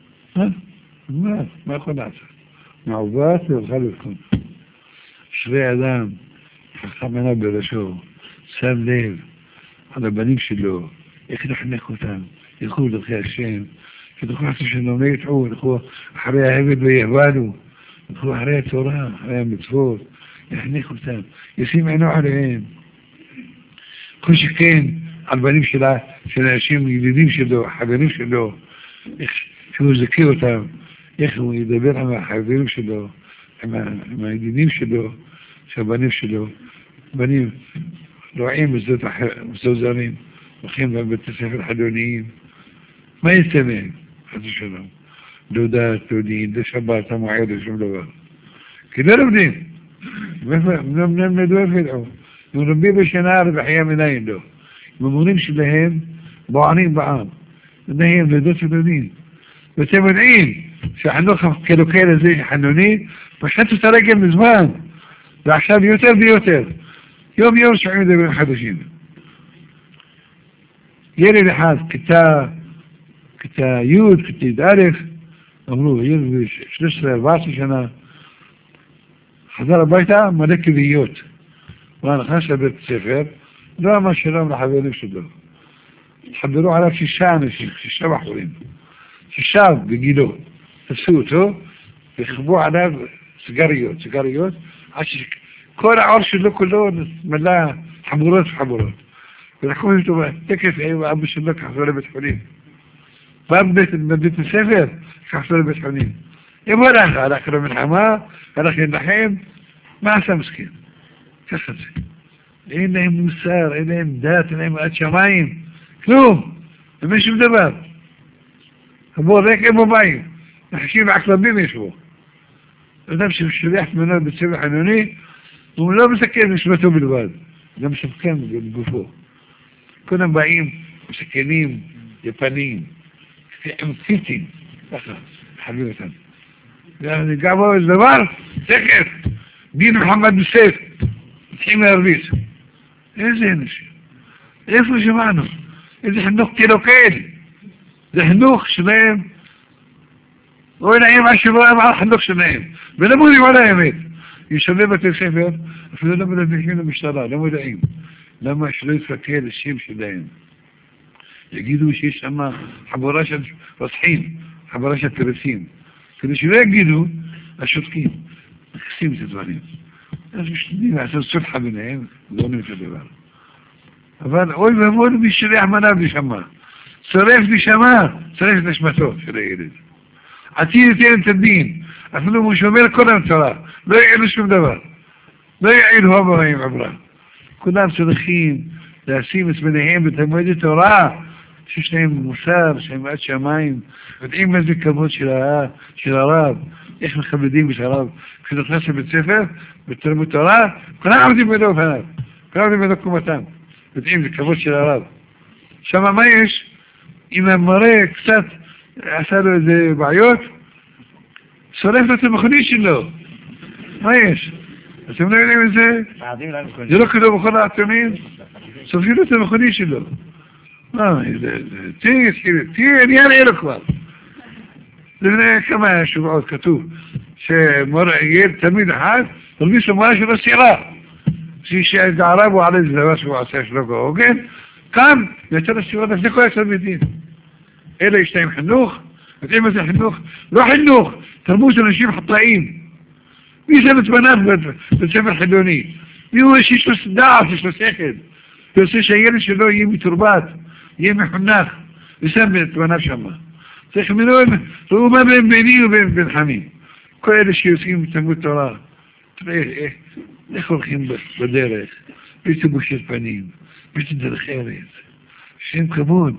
מה יכול לעשות? מעוות והלכה לבחון. אשרי אדם, חכם עיניו בראשו, שם לב על הבנים שלו, איך נחנך אותם, ילכו לדרכי השם, ילכו לעשות שלום, לא יטעו, ילכו אחרי העבד ויעבדו, ילכו אחרי התורה, אחרי המצוות, יחנך אותם, ישים עינו עליהם. כל שכן על בנים של אנשים, ידידים שלו, חברים שלו, איך שהוא זכה אותם, איך הוא ידבר עם החברים שלו, עם הידידים שלו, שהבנים שלו, בנים רואים בשדות זרים, הולכים בבית הספר חילוניים. מה יצא מהם? חס ושלום. לא דת, לא דין, לא שבת, המועד, שום דבר. כי לא לומדים. הם למדו איפה ידעו. הם לומדים בשנה ובחייה מנין לא. המורים שלהם בוערים בעם. מנהם לדות ולדין. ואתם יודעים שהחינוך הקלוקל הזה חנוני, פשטו את הרגל מזמן. ועכשיו יותר ויותר. יום יום שומעים דברים חדשים. ילד אחד, כיתה י', כיתה י"א, אמרו, ילד ב-13-14 שנה, חזר הביתה מלא קביעות. הוא נכנס לבית ספר, לא אמר שלום לחברים שלו. התחברו עליו 6 אנשים, 6 בחורים. 6 בגילו. תפסו אותו, וחבו עליו סגריות, עד שכל העור שלו כולו מלא חמורות וחמורות. ולקחו אותו תקף, אבא שלו כחזו לבית חולים. בא בבית הספר, כחזו לבית חולים. אם הלך למלחמה, הלך לנחם, מה עשה מסכן? ככה זה. אין להם מוסר, אין להם דת, אין להם עד שמיים, כלום, אין שום דבר. הבוא רק אין במים, נחשים ועקלבים יש בו. אדם ששולח תמונה בבית ספר חילוני, הוא לא מסכן נשמתו בלבד, גם מסכן בגופו. כולם באים, מסכנים, יפנים, עם פיטים, ככה, חבים אותם. גם בו איזה דבר, תקף, דין מוחמד בסף, מתחילים להרביץ. איזה אנשים? איפה שמענו? איזה חינוך קלוקל. זה חינוך שלהם, אוי להם על שבועם על החינוך שלהם. ולא מודים על האמת. ישנה בתי ספר, אפילו לא מדווחים למשטרה, לא מודעים. למה שלא יתפקד לשם שלהם? יגידו שיש שם חבורה של רצחים, חבורה של תרסים. כדי שלא יגידו, השותקים, מכסים את הדברים. אז משתנים לעשות סולחה ביניהם, לא נמצא דבר. אבל אוי ואבוי מי שולח מניו לשמה. שורף לשמה, שורף את נשמתו של הילד. עתיד ייתן את הדין, אפילו הוא שומר כל המצרה, לא יעילו שום דבר. לא יעילו הבאים עברה. כולם צריכים לשים את בניהם בתלמודי תורה, שיש להם מוסר, שהם עד שמיים, יודעים מה זה כבוד של הרב, איך מכבדים את הרב. כשנכנס לבית ספר, בתלמוד תורה, כולם עומדים בלב פניו, כולם עומדים בלב קומתם, יודעים, זה כבוד של הרב. שם מה יש? אם המורה קצת עשה לו איזה בעיות, שורף לו את המכונית שלו. מה יש? אתם לא יודעים את זה? זה לא כתוב בכל העיתונים? שורפים לו את המכונית שלו. תהיה, אני אראה לו כבר. לפני כמה שבועות כתוב שיהיה תלמיד אחד, תלמיד שמורה שלו סירה. שהערב הוא על איזה דבר שהוא עשה שלו כהוגן, קם ויצא לסירה לפני כל התלמידים. אלה יש להם חינוך, יודעים מה זה חינוך? לא חינוך, תרבות אנשים חטאים. מי שם את בניו בספר חילוני? מי הוא שיש לו דעת, יש לו שכל? ועושה שהילד שלו יהיה מתורבת, יהיה מחונך, ושם את בניו שמה. צריך מנוע, ראו מה בין ביני ובין בן חמי. כל אלה שיוצאים בתלמוד תורה, תראה איך הולכים בדרך, בלי בושת פנים, בלי דרך ארץ, שם כבוד.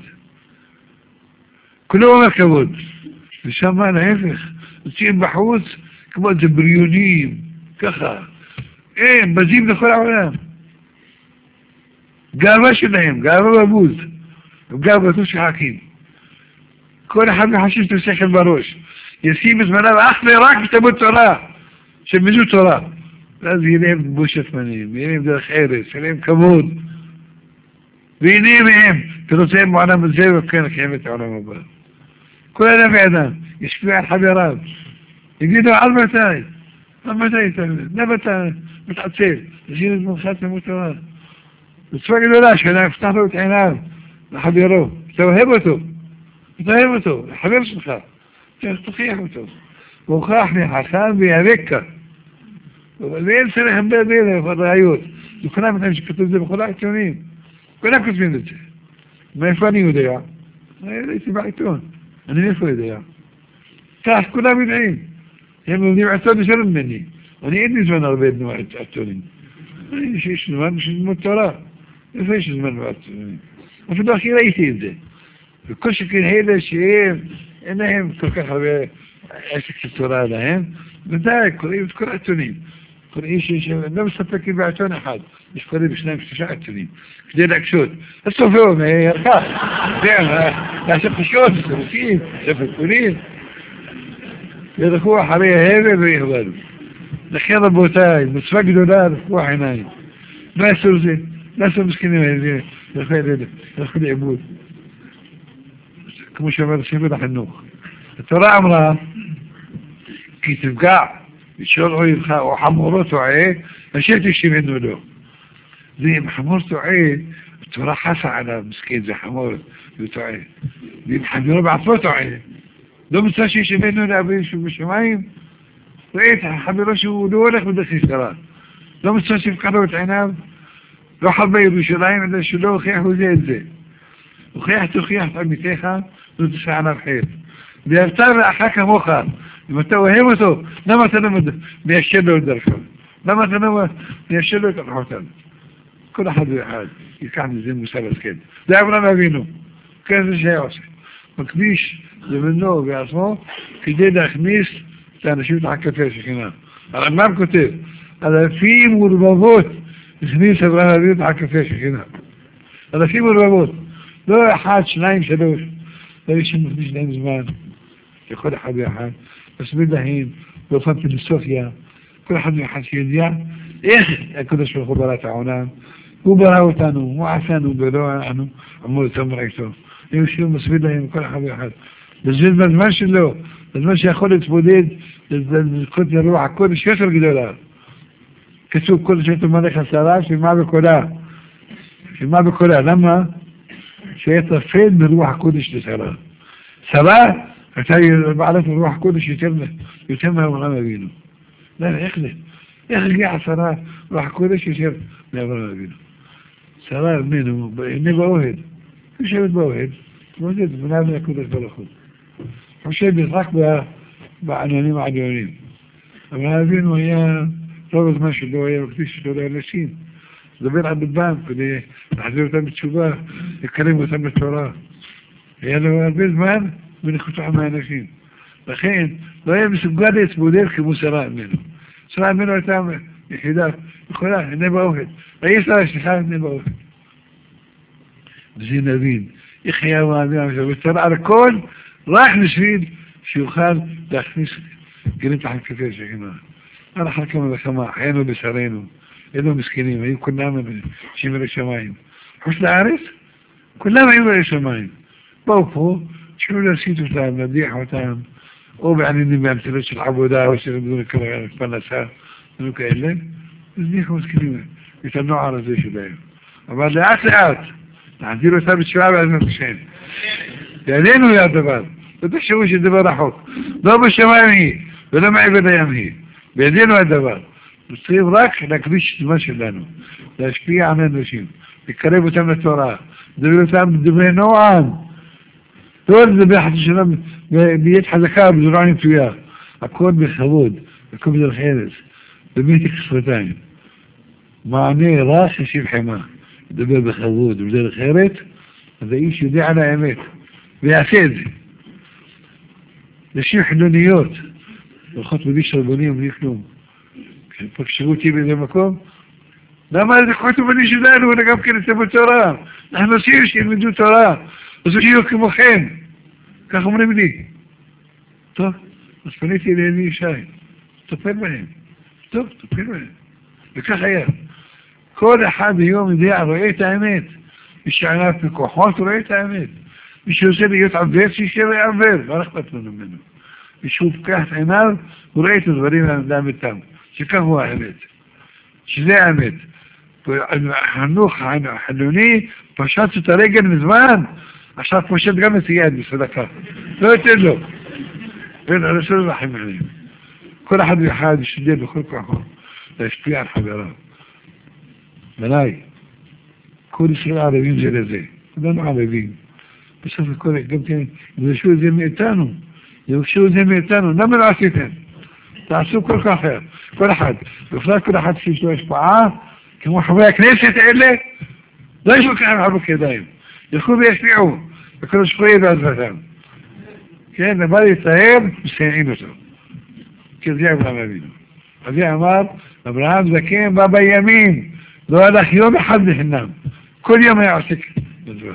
כולו אומר כבוד. ושם מה להפך, יוצאים בחוץ כמו איזה בריונים, ככה. הם בזים לכל העולם. גאווה שלהם, גאווה בבוז, גאווה בבוז שחקים. כל אחד מחשיב את השכל בראש. ישים את זמניו אך ורק בתלמוד תורה, שילמדו תורה. ואז יהיה להם בושת פנים, יהיה להם דרך ארץ, יהיה להם כבוד. והנה מהם, תרוצה עם העולם הזה וכן לקיים את העולם הבא. כל אדם ואדם, ישפיע על חבריו. יגידו על מתי? על מתי תלמד? למה אתה מתעצל? תשאיר את מונחת תלמוד תורה. מצווה גדולה שאדם יפתח לו את עיניו לחברו. אתה אוהב אותו. אתה אוהב אותו, לחבר שלך. תוכיח אותו. והוכח מחכם ויאבק. ואין צריך הרבה ראיות. וכולם מתאים שכתוב את זה בכל העיתונים. כולם כותבים את זה. מאיפה אני יודע? הייתי בעיתון. אני מאיפה יודע? כך כולם יודעים. הם לומדים עיתון לשלם ממני. אני אין לי זמן הרבה בנוע עיתונים. יש זמן בשביל ללמוד תורה. איפה יש זמן בעיתונים? אפילו הכי ראיתי את זה. וכל שכן אלה שהם, אין להם כל כך הרבה עסק של תורה להם, ודאי, קוראים את כל העיתונים. כל איש לא מספקים בעיתון אחד, יש קוראים בשניים שלושה עיתונים, כדי להקשות. אז סופרו, מהירחה, לעשות חשות, סרופים, ספקונים, ילכו אחרי ההבל ויהבלו. לכן רבותיי, מצווה גדולה, רפקו עיניים. לא יעשו זה, לא יעשו מסכנים האלה, ילכו לאיבוד. כמו שאומר ספר החינוך. התורה אמרה, כי תפגע, ושאול אויבך, או חמורו טועה, אשר תשמענו לו. זה אם חמור טועה, התורה חסה עליו, מסכן, זה חמור, הוא טועה. ואם חמורו בעצמו טועה, לא מצא שישמענו לאביו שהוא בשמיים, ראה את חמורו שהוא לא הולך בדרך ישרה. לא מצא שיפקע לו את עיניו, לא חרבה ירושלים, אלא שלא הוכיחו זה את זה. הוכיח תוכיח את עמיתך, לא תשע עליו חיר. ואהבת רעך כמוך, אם אתה אוהב אותו, למה אתה לא מיישר לו את דרכו? למה אתה לא מיישר לו את דרכותיו? כל אחד ואחד ייקח מזה מוסר השכל. זה אברהם אבינו, כן זה שהיה עושה. מקדיש לבנו ועצמו כדי להכניס את האנשים תחת כתבי השכינה. הרמב"ם כותב, אלפים ורבבות הכניס אברהם אבינו תחת כתבי השכינה. אלפים ורבבות. לא אחד, שניים, שלוש. לא יש שמקדיש להם זמן. לכל אחד ואחד. מסביר להם באופן פילוסופיה. כל אחד ואחד שיודע איך הקדוש ברוך הוא ברא את העולם. הוא ברא אותנו, הוא עשנו ולא אנו אמור לתמר איתו. הוא מסביר להם כל אחד ואחד. וזה בזמן שלו, בזמן שיכול להתמודד לזכות לרוח הקודש יותר גדולה. כתוב כל שעת מלך השרה, שמה בקולה. שמה בקולה, למה? שיתרפד מרוח הקודש לשרה. שרה, הייתה בעלת רוח הקודש יותר מאברהם אבינו. לא, איך זה? איך הגיעה שרה, רוח הקודש יותר מאברהם אבינו? שרה אבינו, הנה באוהד. יושבת באוהד, תמודד, בנה בני הקודש ברוך הוא. חושבת רק בעניינים העליונים. אברהם אבינו היה, רוב הזמן שלו היה מקדיש שלו לאנשים. לדבר על בדבם כדי להחזיר אותם בתשובה, לקרב אותם לתורה. היה לו הרבה זמן ונכותו מהאנשים. לכן לא היה מסוגל להתמודד כמו שרה אבינו. שרה אבינו הייתה יחידה, יכולה, הנה באוהד. ראי שרה, סליחה, הנה באוהד. וזה נבין, איך היה מאמין עכשיו, וצרה על הכל, רק בשביל שיוכל להכניס גרים תחת כתבי השכינה. על אחר כמה וכמה, חיינו בשרנו, אלו מסכנים, היו כולם אנשים אלי שמיים. חוץ לארץ, כולם היו אלי שמיים. באו פה, תשמעו להסיט אותם, להדיח אותם, או בעניינים באמתלות של עבודה, או של פרנסה, דברים כאלה, הזניחו מסכנים את הנוער הזה שלהם. אבל לאט לאט, להחזיר אותם בתשובה בעזרת השם. ידינו היה הדבר, לא תחשבו שדבר רחוק. לא בשמיים היא, ולא מעבר לים היא. בידינו הדבר. צריכים רק להקדיש את הזמן שלנו, להשפיע על האנשים, לקרב אותם לתורה, לדבר אותם בדברי נועם. לא לדבר חצי שנה ביד חזקה בזרוע נטויה. הכל בכבוד, הכל בדרך ארץ, במתק שפתיים. מענה רק ישיב חמה. לדבר בכבוד ובדרך ארץ, אז האיש יודע על האמת, ויעשה את זה. נשים חילוניות, הולכות בלי שרבונים, בלי כלום. כשפגשו אותי באיזה מקום, למה לקחו אותו בלי שלנו, וגם כן אצלם בתורה. אנחנו עושים שילמדו תורה, אז שיהיו כמוכם. כך אומרים לי. טוב, אז פניתי לאלי ישי, תטפל בהם. טוב, תטפל בהם. וכך היה. כל אחד היום יודע, רואה את האמת. מי שענף בכוחות רואה את האמת. מי שעושה להיות עבר, שישאר עבר, לא אכפת לנו ממנו. מי שהוא פקח את עיניו, הוא רואה את הדברים לאמיתם. שכך הוא האמת. שזה האמת. החינוך החילוני פשט את הרגל מזמן, עכשיו פושט גם את היד בסדקה. לא יותר לו. אין הרסול רחם עליהם. כל אחד ואחד ישתדל בכל כוחו להשפיע על חבריו. בניי, כל ישראל ערבים זה לזה. כולנו ערבים. בסוף הכל, גם כן, יבקשו את זה מאיתנו. יבקשו את זה מאיתנו. למה לא עשיתם? תעשו כל כך אחר. כל אחד. בפרט כל אחד שיש לו השפעה, כמו חברי הכנסת האלה, לא יש לו ככה חרוק ידיים. ילכו וישפיעו. וכל השפועה בעזרתם. כן, אבל יתאר, מסייעים אותו. כי זה אברהם אבינו. אבי אמר, אברהם זקן בא בימין. לא הלך יום אחד בחינם. כל יום היה עוסק בדבר.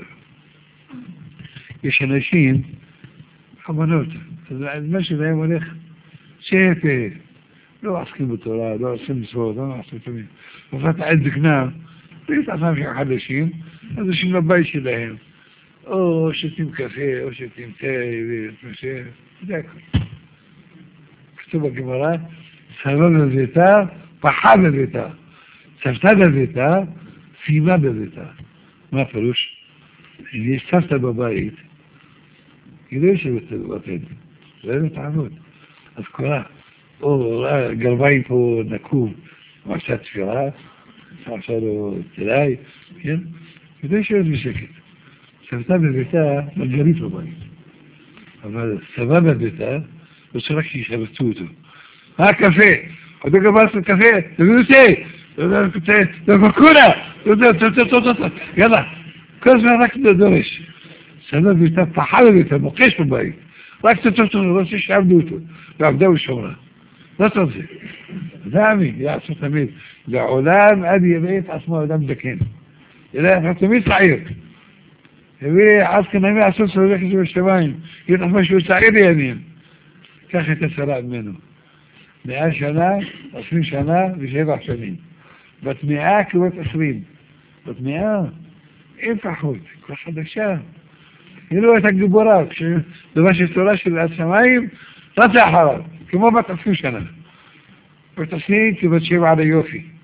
יש אנשים, חמנות, אז מה שלהם הולך שפט, לא עסקים בתורה, לא עושים מצוות, לא עושים תמיד. בפרט עד זקנה, ויש עצמם שהם חדשים, אז יושבים לבית שלהם, או שותים קפה, או שותים תה, ומשהו, זה הכל. כתוב בגמרא, סבא בביתה, פחה בביתה. סבתא בביתה, סיימה בביתה. מה הפירוש? אם יש סבתא בבית, היא לא יושבת בבית, זה לא מתעמוד. אז קורה, או גרביים פה נקוב, מעשה תפירה, עשה לו תלאי, כן? היא לא יושבת בשקט. סבתא בביתה, מלגרית בבית. אבל סבא בביתה, לא צריך שישבצו אותו. קפה! עוד לא גמרתם קפה, תביאו תה, קוקונה, יאללה, כל הזמן רק דורש. סבא בביתה פחה בביתה, מוקש בבית. רק לא רוצה שעבדו אותו, ועבדה ושומרה. לא טוב זה. זה עמי, יעשו תמיד. לעולם עד יראה את עצמו אדם זקן. יראה את תמיד צעיר. הביא עד כנמי עשו סולח את זה בשמיים. יראה את משהו צעיר לימים. כך הייתה שרה ממנו. 100 שנה, 20 שנה ו7 שנים. בת 100 כמעט 20. בת 100, אין פחות, כל חדשה. היא לא הייתה גיבורה, כשדבר של תורה של השמיים, רצה אחריו, כמו בת 20 שנה. בת 20 כבת 7 על היופי.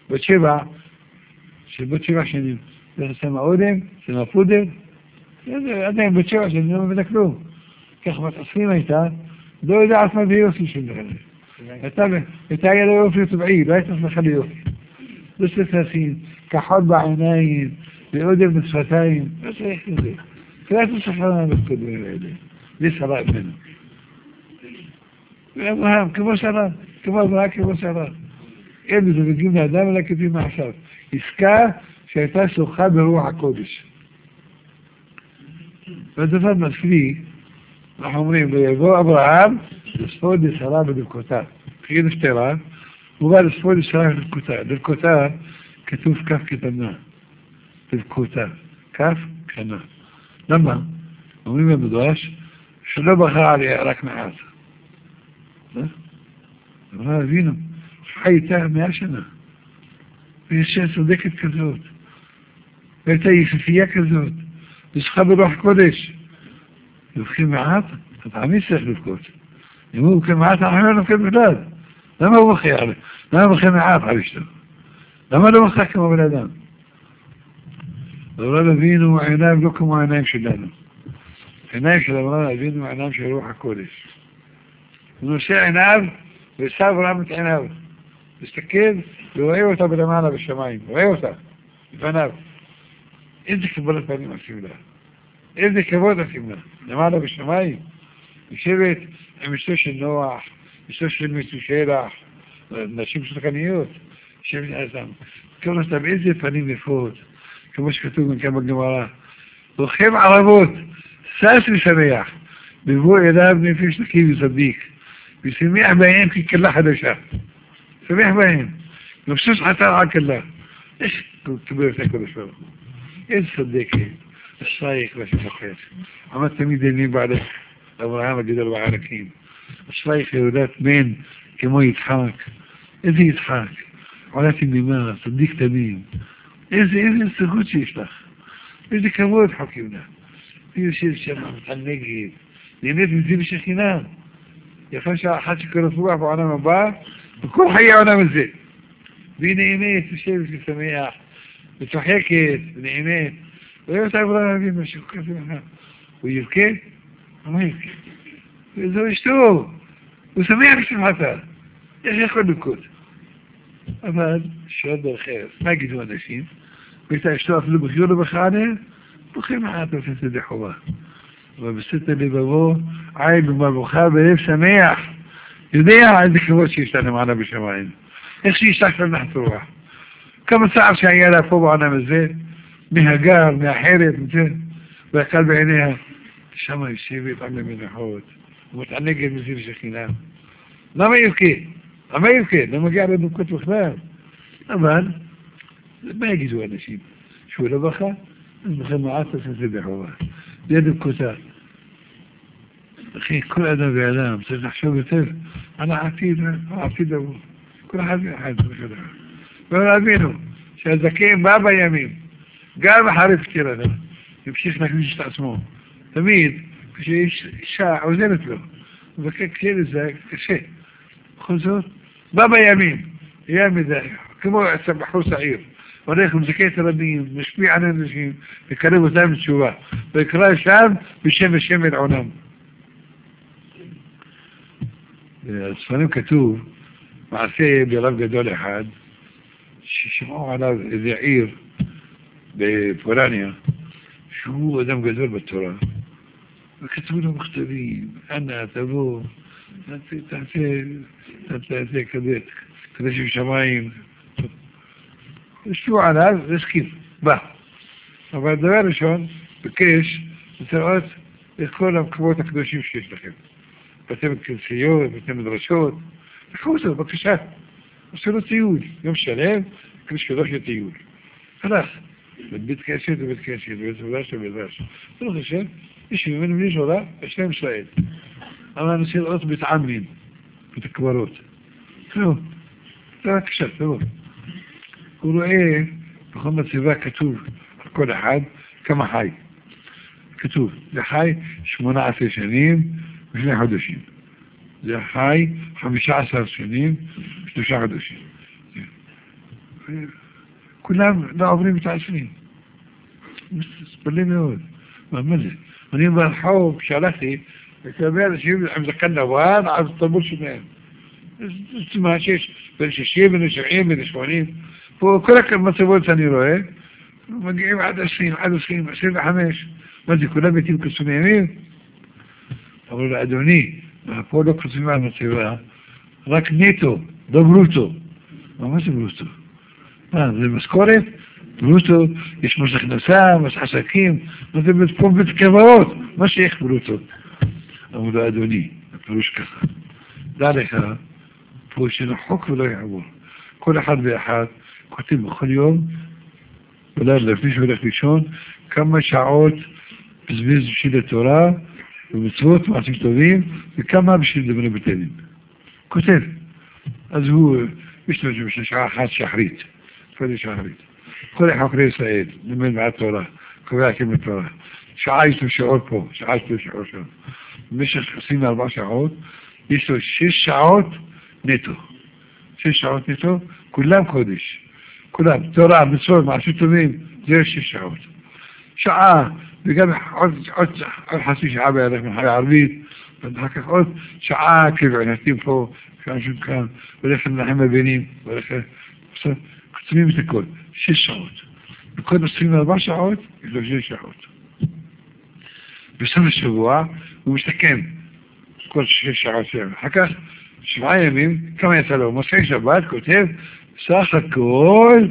בת 7, שבת 7 שנים, זה שמה אודם, שמה פודר, עדיין בת 7 שנים, לא מבינה כלום. כך בת 20 הייתה, לא יודע עצמה ביופי של זה. הייתה לה יופי טבעי, לא הייתה שמחה ליופי. לא צריך לשים, כחול בעיניים, ואודם בשפתיים, לא צריך לזה. כלאת השחרנה בקודמים האלה, בלי שרה ממנו. ואברהם, כמו שרה, כמו אברהם, כמו שרה. אין מזווגים לאדם אלא כתבים מעשיו. עסקה שהייתה שוחה ברוח הקודש. והדבר מפליא, אנחנו אומרים, ויבוא אברהם לספוד לשרה בדבקותיו. תגיד נפטרה, הוא בא לספוד לשרה בדבקותיו. דבקותיו כתוב כף קטנה. דבקותיו, כף קטנה. למה? אומרים במדרש שלא בחר עליה רק מעט. אברהם אבינו חי איתה 100 שנה. ויש צודקת כזאת. והייתה יפיפייה כזאת. ושכה ברוח קודש. לבחים מעט, אתה עמי צריך לבכות. אם הוא בכה מעט, אנחנו לא נבכה בכלל. למה הוא בכה עליה? למה הוא בכה מעט על אשתו? למה לא בכה כמו בן אדם? אברהם אבינו עיניים לא כמו העיניים שלנו. העיניים של אברהם אבינו העיניים של רוח הקודש. הוא נושא עיניו ושא אברהם את עיניו. מסתכל ורואה אותה בלמעלה בשמיים. רואה אותה לפניו. איזה קבלת פנים עושים לה. איזה כבוד עושים לה. למעלה בשמיים. יושבת עם אשתו של נוח, אשתו של מתושלח, נשים שחקניות. יושבת עזם. כל אותה באיזה פנים יפות. כמו שכתוב גם בגמרא. רוכב ערבות, שש ושמח. בבוא אליו נפש נקי וצדיק. ושמח בהם ככלה חדשה. שמח בהם. נפשוש חתר על כלה. איך תקבל את הקודש ברוך הוא? איזה צדקת. אשרייך ושמחת. עמד תמיד עינים בעלך. אברהם הגדול בעלקים. אשרייך יהודת בן כמו יצחק. איזה יצחק? עולת תמימה, צדיק תמים. איזה סגות שיש לך. איזה כבוד חוקים לה. היא יושב שם מתענגת. נהנית מזה בשכינה. יפה שאחת שכל הסבוח בעולם הבא, וכל חיי העולם הזה. והיא נהנית, יושבת ושמח, וצוחקת, ונהנית. רואה אותה אברהם אבינו, משהו כזה ממך. הוא יבכה? הוא יבכה. וזו אשתו. הוא שמח בשמחתה. איך יכול לבכות? אבל שואל דרך ארץ, מה יגידו אנשים? ואתה אשתו אפילו בחיו לו בחנה, בוכה מעט עושה שדה חובה. ובסתר לבבו, עין במבוכה בלב שמח. יודע איזה כבוד שיש לנו מעלה בשמיים. איך שישתק לנו נחת רוח. כמה צער שהיה לה פה בעולם הזה, מהגר, מהחרת, והקל בעיניה. שם יושבת על המנחות, ומתענגת מזה בשכינה. למה יבכה? למה יבכה? לא מגיע לדבקות בכלל. אבל, מה יגידו אנשים? שהוא לא בכה? אז בכלל מעט עושה שדה חובה. זה דבקותה. אחי, כל אדם ואדם צריך לחשוב יותר על העתיד עבור. כל אחד ואחד. ולא אבינו, שהזקן בא בימים, גם אחרי פטירתו, ימשיך להקדיש את עצמו. תמיד, כשאישה עוזרת לו, וכשקשה לזה, קשה. בכל זאת, בא בימים, יהיה מדי, כמו בחור צעיר. הולך ומזכה את הרבים, משפיע על אנשים, וקרב אותם לתשובה. ויקרא שם בשם השם אל עולם. בספרים כתוב, מעשה ברב גדול אחד, ששמעו עליו איזה עיר בפולניה, שהוא אדם גדול בתורה, וכתבו לו מכתבים, אנא, תבוא, תעשה כדי שבשמיים, השפיעו עליו והסכים, בא. אבל הדבר הראשון, בקש, לראות את כל המקומות הקדושים שיש לכם. בתי כנסיות, בתי מדרשות, לקחו אותו, בבקשה. עשו לו טיול, יום שלם, כדי שלוש לטיול. הלך, בבית כנסת ובית כנסת, ובית מדרש ובית מדרש. זה לא חושב, יש ממנו בלי שולה, יש להם ישראל. אבל אנשים לראות בית עמין, בית הקברות. זהו, זה רק קשה, תבוא. הוא רואה, בכל מצבה כתוב על כל אחד כמה חי. כתוב, זה חי 18 שנים ו2 חודשים. זה חי 15 שנים ו3 חודשים. כולם לא עוברים את 20. מספלים מאוד. מה זה? אני ברחוב, כשהלכתי, וכלבי אנשים עם זקן לבן, אז תרבות שלהם. זאת אומרת שיש בין 60, בין 70, בין 80. פה כל המצבות שאני רואה, מגיעים עד 20, עד 20, 25. מה זה, כולם מתים כסומימים? אבל לאדוני, פה לא כסומים על מצבה, רק נטו, לא ברוטו. מה זה ברוטו? זה משכורת? ברוטו, יש מס הכנסה, מס עסקים, זה פה בית קברות, מה שאיך ברוטו? אבל לאדוני, הפירוש ככה. דע לך, פה ישנו חוק ולא יעבור. כל אחד ואחד כותב בכל יום, ולא לפני שהולך לישון, כמה שעות בזבז בשביל התורה, ומצוות מעשים טובים, וכמה בשביל דברי בטלים. כותב. אז הוא משתמש בשעה אחת שחרית. תפאדי שחרית. כל החוקרי ישראל, לימד מעט תורה, קובע כמות תורה. שעה יש לו שעות פה, שעה יש לו שעות שם. במשך 24 שעות, יש לו 6 שעות נטו. 6 שעות נטו, כולם קודש. כולם, תורה, מצוות, מעשים טובים, זה 6 שעות. שעה, וגם עוד חצי שעה בערך מחיה ערבית, ואחר כך עוד שעה כבעינתים פה, שאנשים כאן, והולך לנחם הבינים, והולך קצמים את הכל, 6 שעות. בכל 24 שעות, יש לו 6 שעות. בסוף השבוע, הוא משתכם כל 6 שעות שלהם. אחר כך, 7 ימים, כמה יצא לו? מוצאי שבת, כותב, סך הכל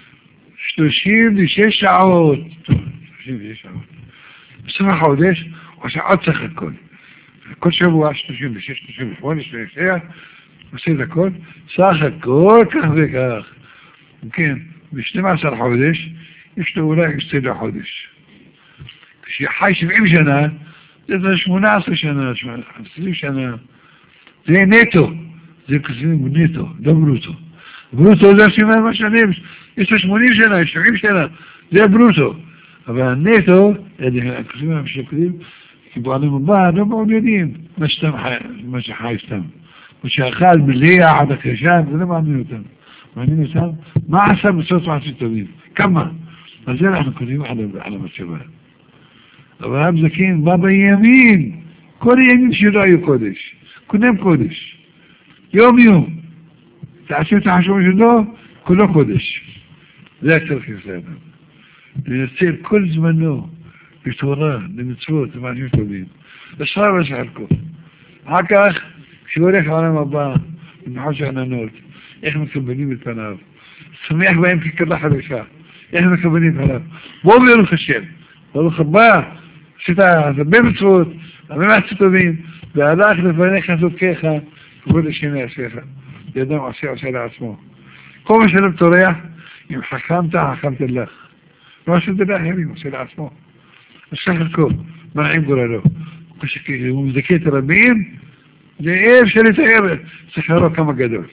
36 שעות. 36 שעות. בסוף החודש, הוא עושה עוד סך הכל. כל שבוע, 36, 38, 37, עושה את הכל, סך הכל כך וכך. כן, ב-12 חודש, יש לו אולי 20 חודש. כשחי 70 שנה, זה 18 שנה, 20 שנה. זה נטו. זה כספים נטו, לא ברוטו. ברוטו זה 70 שנים, יש לו 80 שנה, יש 70 שנה, זה ברוטו. אבל הנטו, הכספים המשקדים, כבועלים הבא, לא מעוניינים מה שחי סתם. מה שאכל מליח עד הקשן, זה לא מעניין אותם. מעניין אותם, מה עשה מצוות מעשים טובים? כמה? אז זה אנחנו כותבים על המצבה. אברהם זקין בא בימין, כל הימים שלו היו קודש, כולם קודש, יום יום, תעשו את החשוב שלו, כולו קודש. זה צריך לסיים. לנצל כל זמנו, בתורה, למצוות, למעשים טובים. לשחר ושחרקו. אחר כך, כשהוא הולך לעולם הבא, במחוש העננות, איך מקבלים את פניו? שמח בהם כקרלה חדשה. איך מקבלים את פניו? בואו ברוך השם. ברוך הבא, עשית הרבה מצוות, הרבה מעשים טובים, והלך לפניך צודקיך, כבוד השם יעשיך. ידם עושה לעצמו. כל מה שלא תורח, אם חכמת, חכמת לך. לא עשית לאחרים, עושה לעצמו. אז סך הכל, מנעים גורלו. כשהוא מזכה את הרבים, זה אפשר לתאר, שכרו כמה גדול.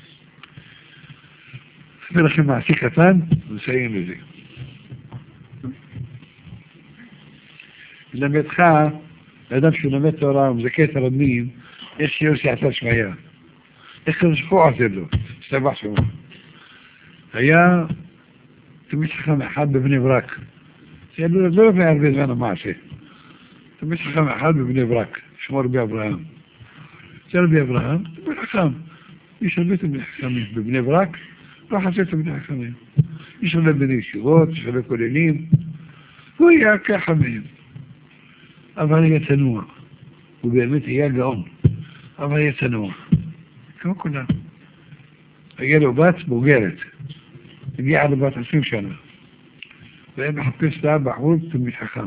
אספר לכם מעשי קטן, ונסיים לזה. ללמדך, לאדם שהוא למד תורה ומזכה את הרבים, יש שיעור שעשה שמיה. איך כזכו עשה לו, שתבח שמו. היה תמיד חכם אחד בבני ברק. זה לא לפני הרבה זמן המעשה. תמיד חכם אחד בבני ברק, שמו רבי אברהם. זה רבי אברהם, תמיד חכם. יש הרבה תמיד חכמים בבני ברק, לא חסר תמיד חכמים. יש הרבה בני ישיבות, יש הרבה כוללים. הוא היה ככה מהם. אבל היה צנוע. הוא באמת היה גאון. אבל היה צנוע. כמו כולם. היה לו בת בוגרת. הגיעה לבת 20 שנה. והם מחפש לה בחור תמיד חכם.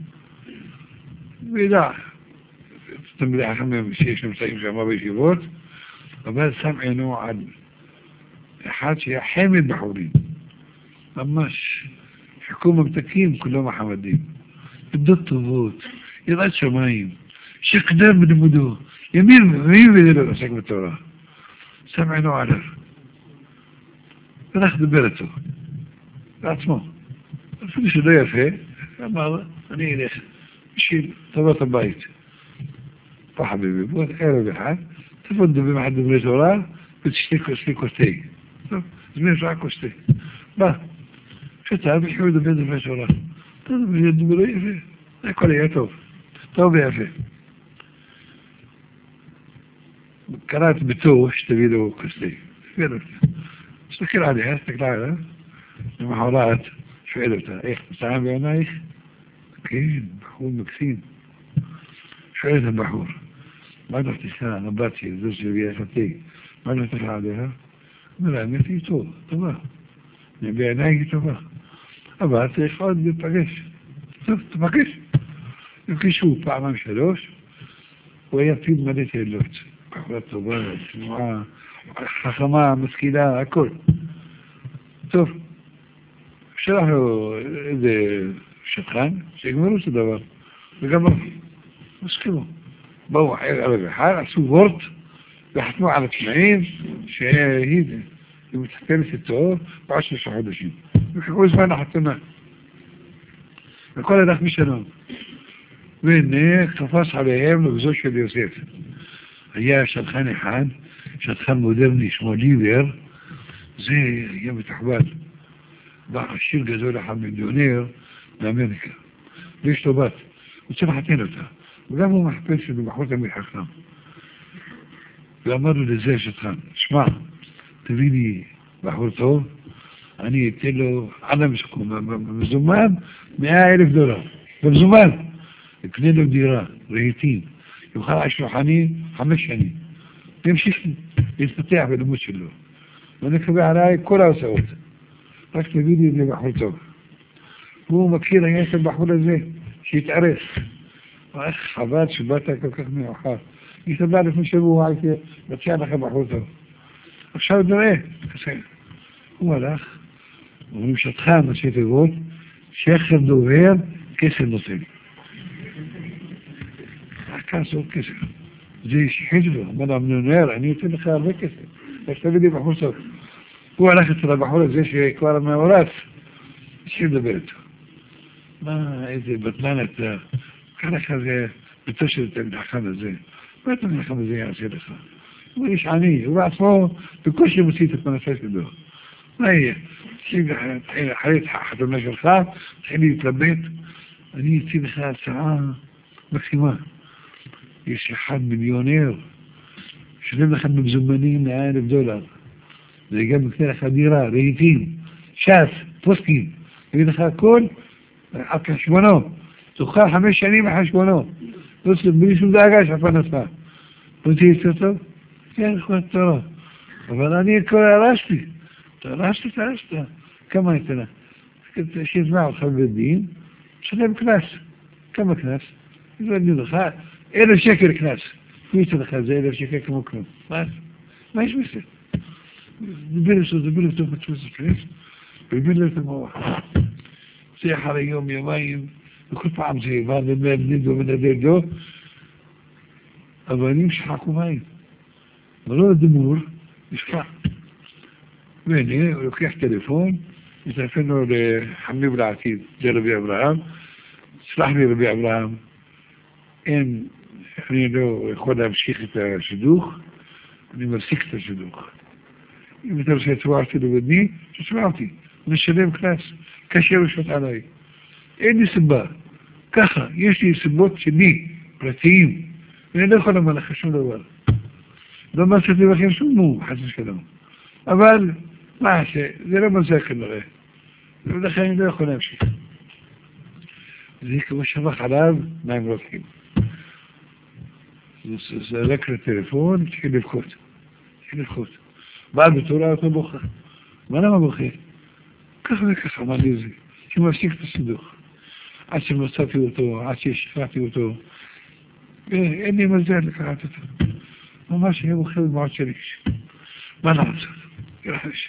וידע, תמיד חכמים שיש נמצאים שם בישיבות, אבל שם עינו על אחד שהיה חמד בחורים. ממש. חכו ממתקים, כולם מחמדים. עדות טובות, יראת שמיים, שקדם בלימודו, ימין ולא עסק בתורה. שם עינו עליו. ואנחנו נדבר איתו, בעצמו. אפילו שלא יפה, אמר, אני אלך בשביל טובת הבית. פה חביבי, בוא ערב אחד, תפון דברים אחד דברי תורה, ותשתי כוסי כוסי. טוב, זמין שעה כוסתי. בא, שתה והתחילו לדבר דברי תורה. דברו יפה, הכל היה טוב. טוב ויפה. קראת ביתו שתביא לו כוסתי. תסתכל עליה, תסתכל עליה. למחרת, שואל אותה, איך מצעם בעינייך? כן, בחור מקסים. שואל את הבחור, מה דעתך, נבטתי, זו שהביאה אחתי, מה דעתך עליה? אומר לה, האמת היא טוב, טובה. בעיניי היא טובה. אבל צריך עוד להיפגש. טוב, תפגש. נפגשו פעמיים 3, הוא היה פיד מלא תהילות. בחורה טובה, צנועה, חכמה, משכילה, הכל. טוב. שלח לו איזה שטחן, שיגמרו את הדבר. וגם מסכימו. באו ערב אחד, עשו וורט, וחתמו על התנאים שהיא מתחתנת איתו בעוד 3 חודשים. וחיכו זמן החתונה. וכל הלך משלום. והנה, תפס עליהם לגזו של יוסף. היה שטחן אחד, שטחן מודרני, שמו ליבר, זה היה מתחבט. בא עשיר גדול אחד מיליונר באמריקה. ויש לו בת. הוא צריך לחתן אותה. וגם הוא מחפש שבחור תמיד חכם. ואמר לו לזה שטחן, שמע, תביא לי בחור טוב, אני אתן לו על המשקום, במזומן $100,000. במזומן. יקנה לו דירה, רהיטים. יוכל על שולחני 5 שנים. וימשיך להתפתח בלימוד שלו. ואני אקבל עליי כל ההוצאות. רק תביא לי איזה בחור טוב. הוא מכיר היה את הבחור הזה, שהתארס. איך חבל שבאת כל כך מאוחר. היא סבלה לפני שבוע, הייתי מציע לך בחור טוב. עכשיו נראה, הוא הלך, אומרים שטחן, ראשי תיבות, שכר דובר, כסף נותן. כסף, כסף. זה שחיד לו, אמר לו, מיליונר, אני אתן לך הרבה כסף. אז תביא לי בחור טוב. הוא הלך אצל הבחור הזה שכבר מאורץ, התחיל לדבר איתו. מה, איזה בטלן אתה, קרא לך זה, ביתו של תלמיד חכם הזה, מה תלמיד חכם הזה יעשה לך? הוא איש עני, הוא בעצמו בקושי מוציא את הפרנסה שלו. מה יהיה? אחרי החתונה שלך, תתחיל להתלבט, אני אציא לך הצעה מקסימה. יש אחד מיליונר, שלם לך במזומנים $100,000. זה גם מקנה לך דירה, רהיטים, ש"ס, פוסקים, יגיד לך הכל על חשבונו. תוכל 5 שנים בחשבונו. לא צריך בלי שום דאגה שהפרנסה. רוצה יצא טוב? כן, יכול להיות טוב. אבל אני הכל הרשתי. הרשת. כמה ניתנה? שיזמע אותך בבית דין, תשלם קנס. כמה קנס? זה אני לך, 1,000 שקל קנס. הוא יצא לך, זה 1,000 שקל כמו כלום. מה יש בזה? דבר איתו בתפוס הפרס, ודיבר את המוח. זה אחרי יום, יומיים, וכל פעם זה בא ומדבר דו, אבנים שחקו מים. ולא הדמור, נשכח. והנה, הוא לוקח טלפון, מתלפן לו לחמיב לעתיד, זה רבי אברהם. סלח לי רבי אברהם, אני לא יכול להמשיך את השידוך, אני מפסיק את השידוך. אם אתה רוצה לתבוע אותי לבדני, תתבע אותי. נשלם קנס, קשה לשפוט עליי. אין לי סיבה. ככה, יש לי סיבות שלי, פרטיים, ואני לא יכול לומר לך שום דבר. לא מצאתי לכם שום מום, חס ושלום. אבל, מה עשה? זה לא מזל כנראה. ולכן אני לא יכול להמשיך. זה כמו שבח עליו, מים רותחים. זה רק לטלפון, תתחיל לבכות. בעל בתורה אותו בוכה. מה למה בוכה? ככה וככה, אמר לי זה. שהוא מפסיק את הסידוך. עד שמצאתי אותו, עד ששכחתי אותו. אין לי מזל לקחת אותו. ממש היה בוכה במעות שלי. מה נעשה? ירחש.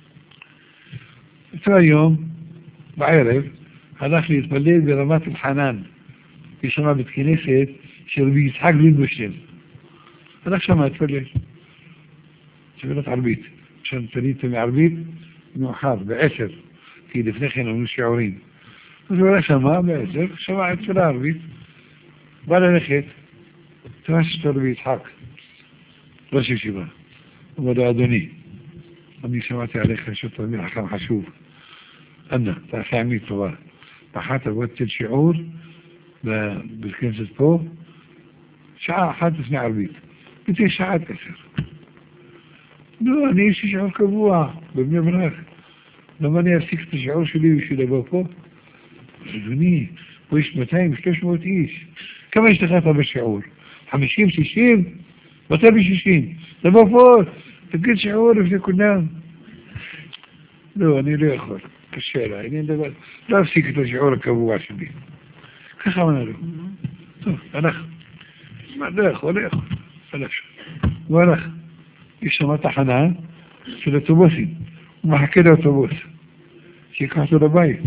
אותו היום, בערב, הלך להתפלל ברמת אלחנן. יש שם בית כנסת של רבי יצחק לינדושטיין. הלך שם להתפלל. שבילות ערבית. כשאני פניתי מערבית, מאוחר, ב10, כי לפני כן היו שיעורים. אז הוא הולך שמה, ב10, שמע את תפילה ערבית, בא ללכת, תפס אותו רבי יצחק, ראש ישיבה. הוא אומר לו, אדוני, אני שמעתי עליך שתלמיד חכם חשוב. אנא, תעשה עמי טובה. פחת עבודתי שיעור בכנסת פה, שעה אחת לפני ערבית. בתי שעה קצר. לא, אני יש לי שיעור קבוע בבני ברק. למה אני אפסיק את השיעור שלי בשביל לבוא פה? אדוני, פה יש 200-300 איש. כמה יש לך אתה בשיעור? 50, 60? בטל ב-60. לבוא פה, תגיד שיעור לפני כולם. לא, אני לא יכול. קשה לה. אני לא אפסיק את השיעור הקבוע שלי. ככה אמרנו לו. טוב, הלך. מה, לא יכול, הלך. הוא הלך. יש שם תחנה של אוטובוסים. הוא מחכה לאוטובוס. שיקח אותו לבית.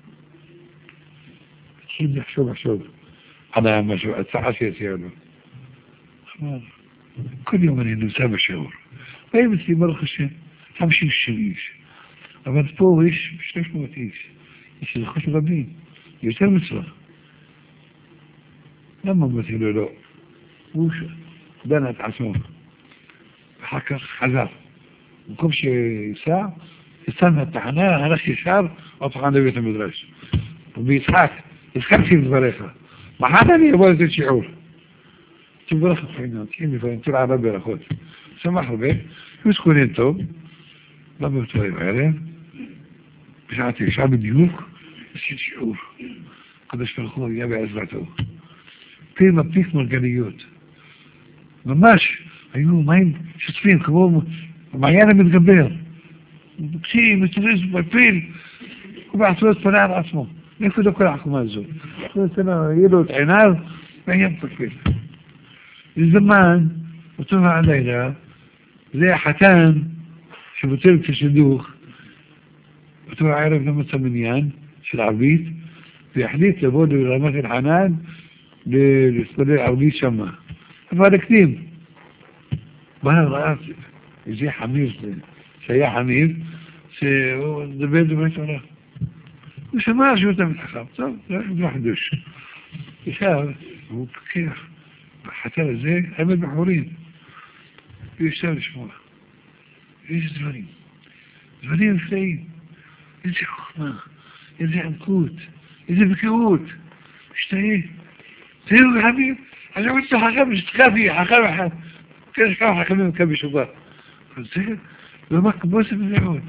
התחיל לחשוב. על משהו, הצעה שיציע לו. אמר, כל יום אני נמצא בשיעור. באים אצלי ברוך השם, 50 איש. אבל פה יש 300 איש. יש זכות רבים. יותר מצווה. למה אמרתי לו לא? הוא דן את עצמו. ואחר כך חזר. במקום שיסע, יצא מהתחנה, הלך ישר, עוד פעם לבית המדרש. וביצחק, הזכרתי את דבריך. מחר אני אבוא לתת שיעור. תברך אותנו, תלך עליו ברכות. שמח הרבה, הוא מתכונן טוב, בא באותו הערב, בשעה 9 בדיוק, עשית שיעור. הקדוש ברוך הוא היה בעזרתו. פה מפיק מרגליות. ממש היו מים שצפים, כמו המעיין המתגבר. מקסים, מתריס, מפיל, הוא בעצמו פנה על עצמו. איפה זה כל החומה הזאת? יהיה לו את עיניו, והיה מפקפל. לזמן, אותו הלילה, זה החתן שבוטל את השידוך, אותו הערב לא מצא מניין של ערבית, והחליט לבוא לרמת אלחנן להתפלל ערבית שמה. אבל הקדים. בא ראה איזה חמיר, שהיה חמיר, שהוא מדבר דברי תורה. הוא שמע שהוא תמיד חכם, טוב, זה חדוש. עכשיו, הוא פקח. בחתן הזה, עמד בחורים. וישב לשמוע. איזה דברים נפלאים. איזה חוכמה, איזה עמקות, איזה בקיאות. משתהה. תראו חביב, אני רוצה חכם, שתקפי, חכם אחד. כן, כמה חכמים כאן בשבוע. אבל זה, לא מקבוס ומזעות.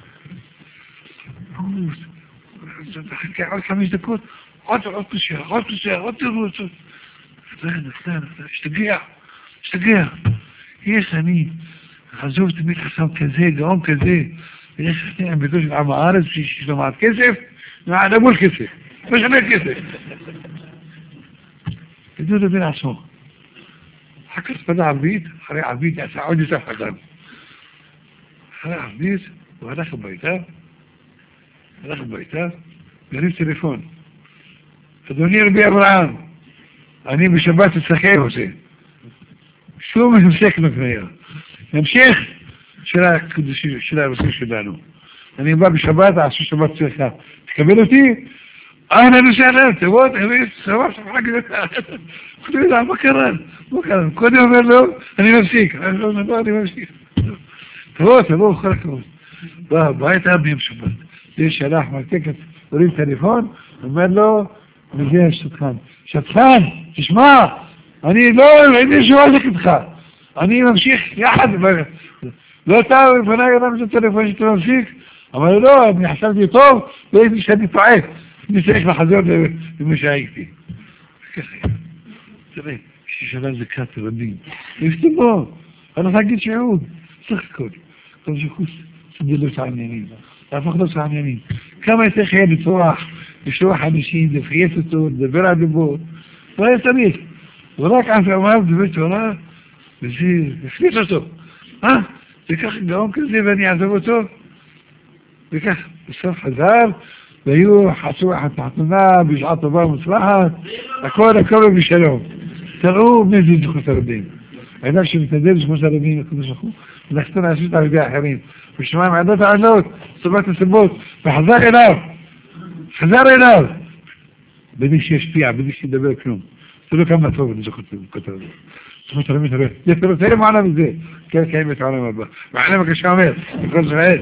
עוד 5 דקות, עוד פסיעה, עוד תירוץ. נפלא, השתגע. יש אני, חזוב תמיד חסם כזה, גאון כזה, ויש שני עמדו של עם הארץ, שיש לו מעט כסף, מעט מול כסף, משנה כסף. תדעו לבין עצמו. אחר כך פנה ערבית, אחרי ערבית יצא עוד יותר חזם. אחרי ערבית, הוא הלך הביתה, והרים טלפון. אדוני רבי אברהם, אני בשבת אצלכם עושה. שום המשך מפניה. המשך של הרוסים שלנו. אני בא בשבת, עשו שבת אצלך. תקבל אותי? אהלן וסהלן, תבוא, סבב, סבבה גדולה. כדי לדעת מה קרה. קודם אומר לו, אני מפסיק. אני מפסיק. תבוא, כל הכבוד. בית אבי בשבת. זה שלח מרתקת, הורים טלפון, אומר לו, וזה שטחן, תשמע, אני לא, אין לי שואל איתך, אני ממשיך יחד, לא אתה בפני אדם של טלפון שאתה ממשיך, אבל לא, אני חשבתי טוב, לא הייתי שאני טועה, אני צריך לחזור למי שהייתי. ככה, תראה, כששאלה זקת רבים, יפתבו, אני רוצה להגיד שיעוד, סך הכל, כל שחוס, סדילות העניינים, להפוך לו העניינים, כמה יותר חיה לצרוח, לשלוח אנשים, לפייס אותו, לדבר על ליבו, לא היה צריך. ורק אף אמר דבר תורה, וזה הפליט אותו. זה כך גאון כזה ואני אעזוב אותו? וכך, בסוף חזר, והיו חצו החתונה בשעה טובה ומצלחת, הכל בשלום. תראו מאיזה זכות הרבים. העניין שמתנדב זכות הרבים, לחתון לעשות על ידי האחרים. ושמע מעדות הענות, סובת הסיבות, וחזר אליו. בלי שישפיע, בלי שידבר כלום. זה לא כמה טוב לזכות את זה. תראה, מעלה מזה. כן, כן, מתעלם הבא. מעלמك الشامل يقول سعيد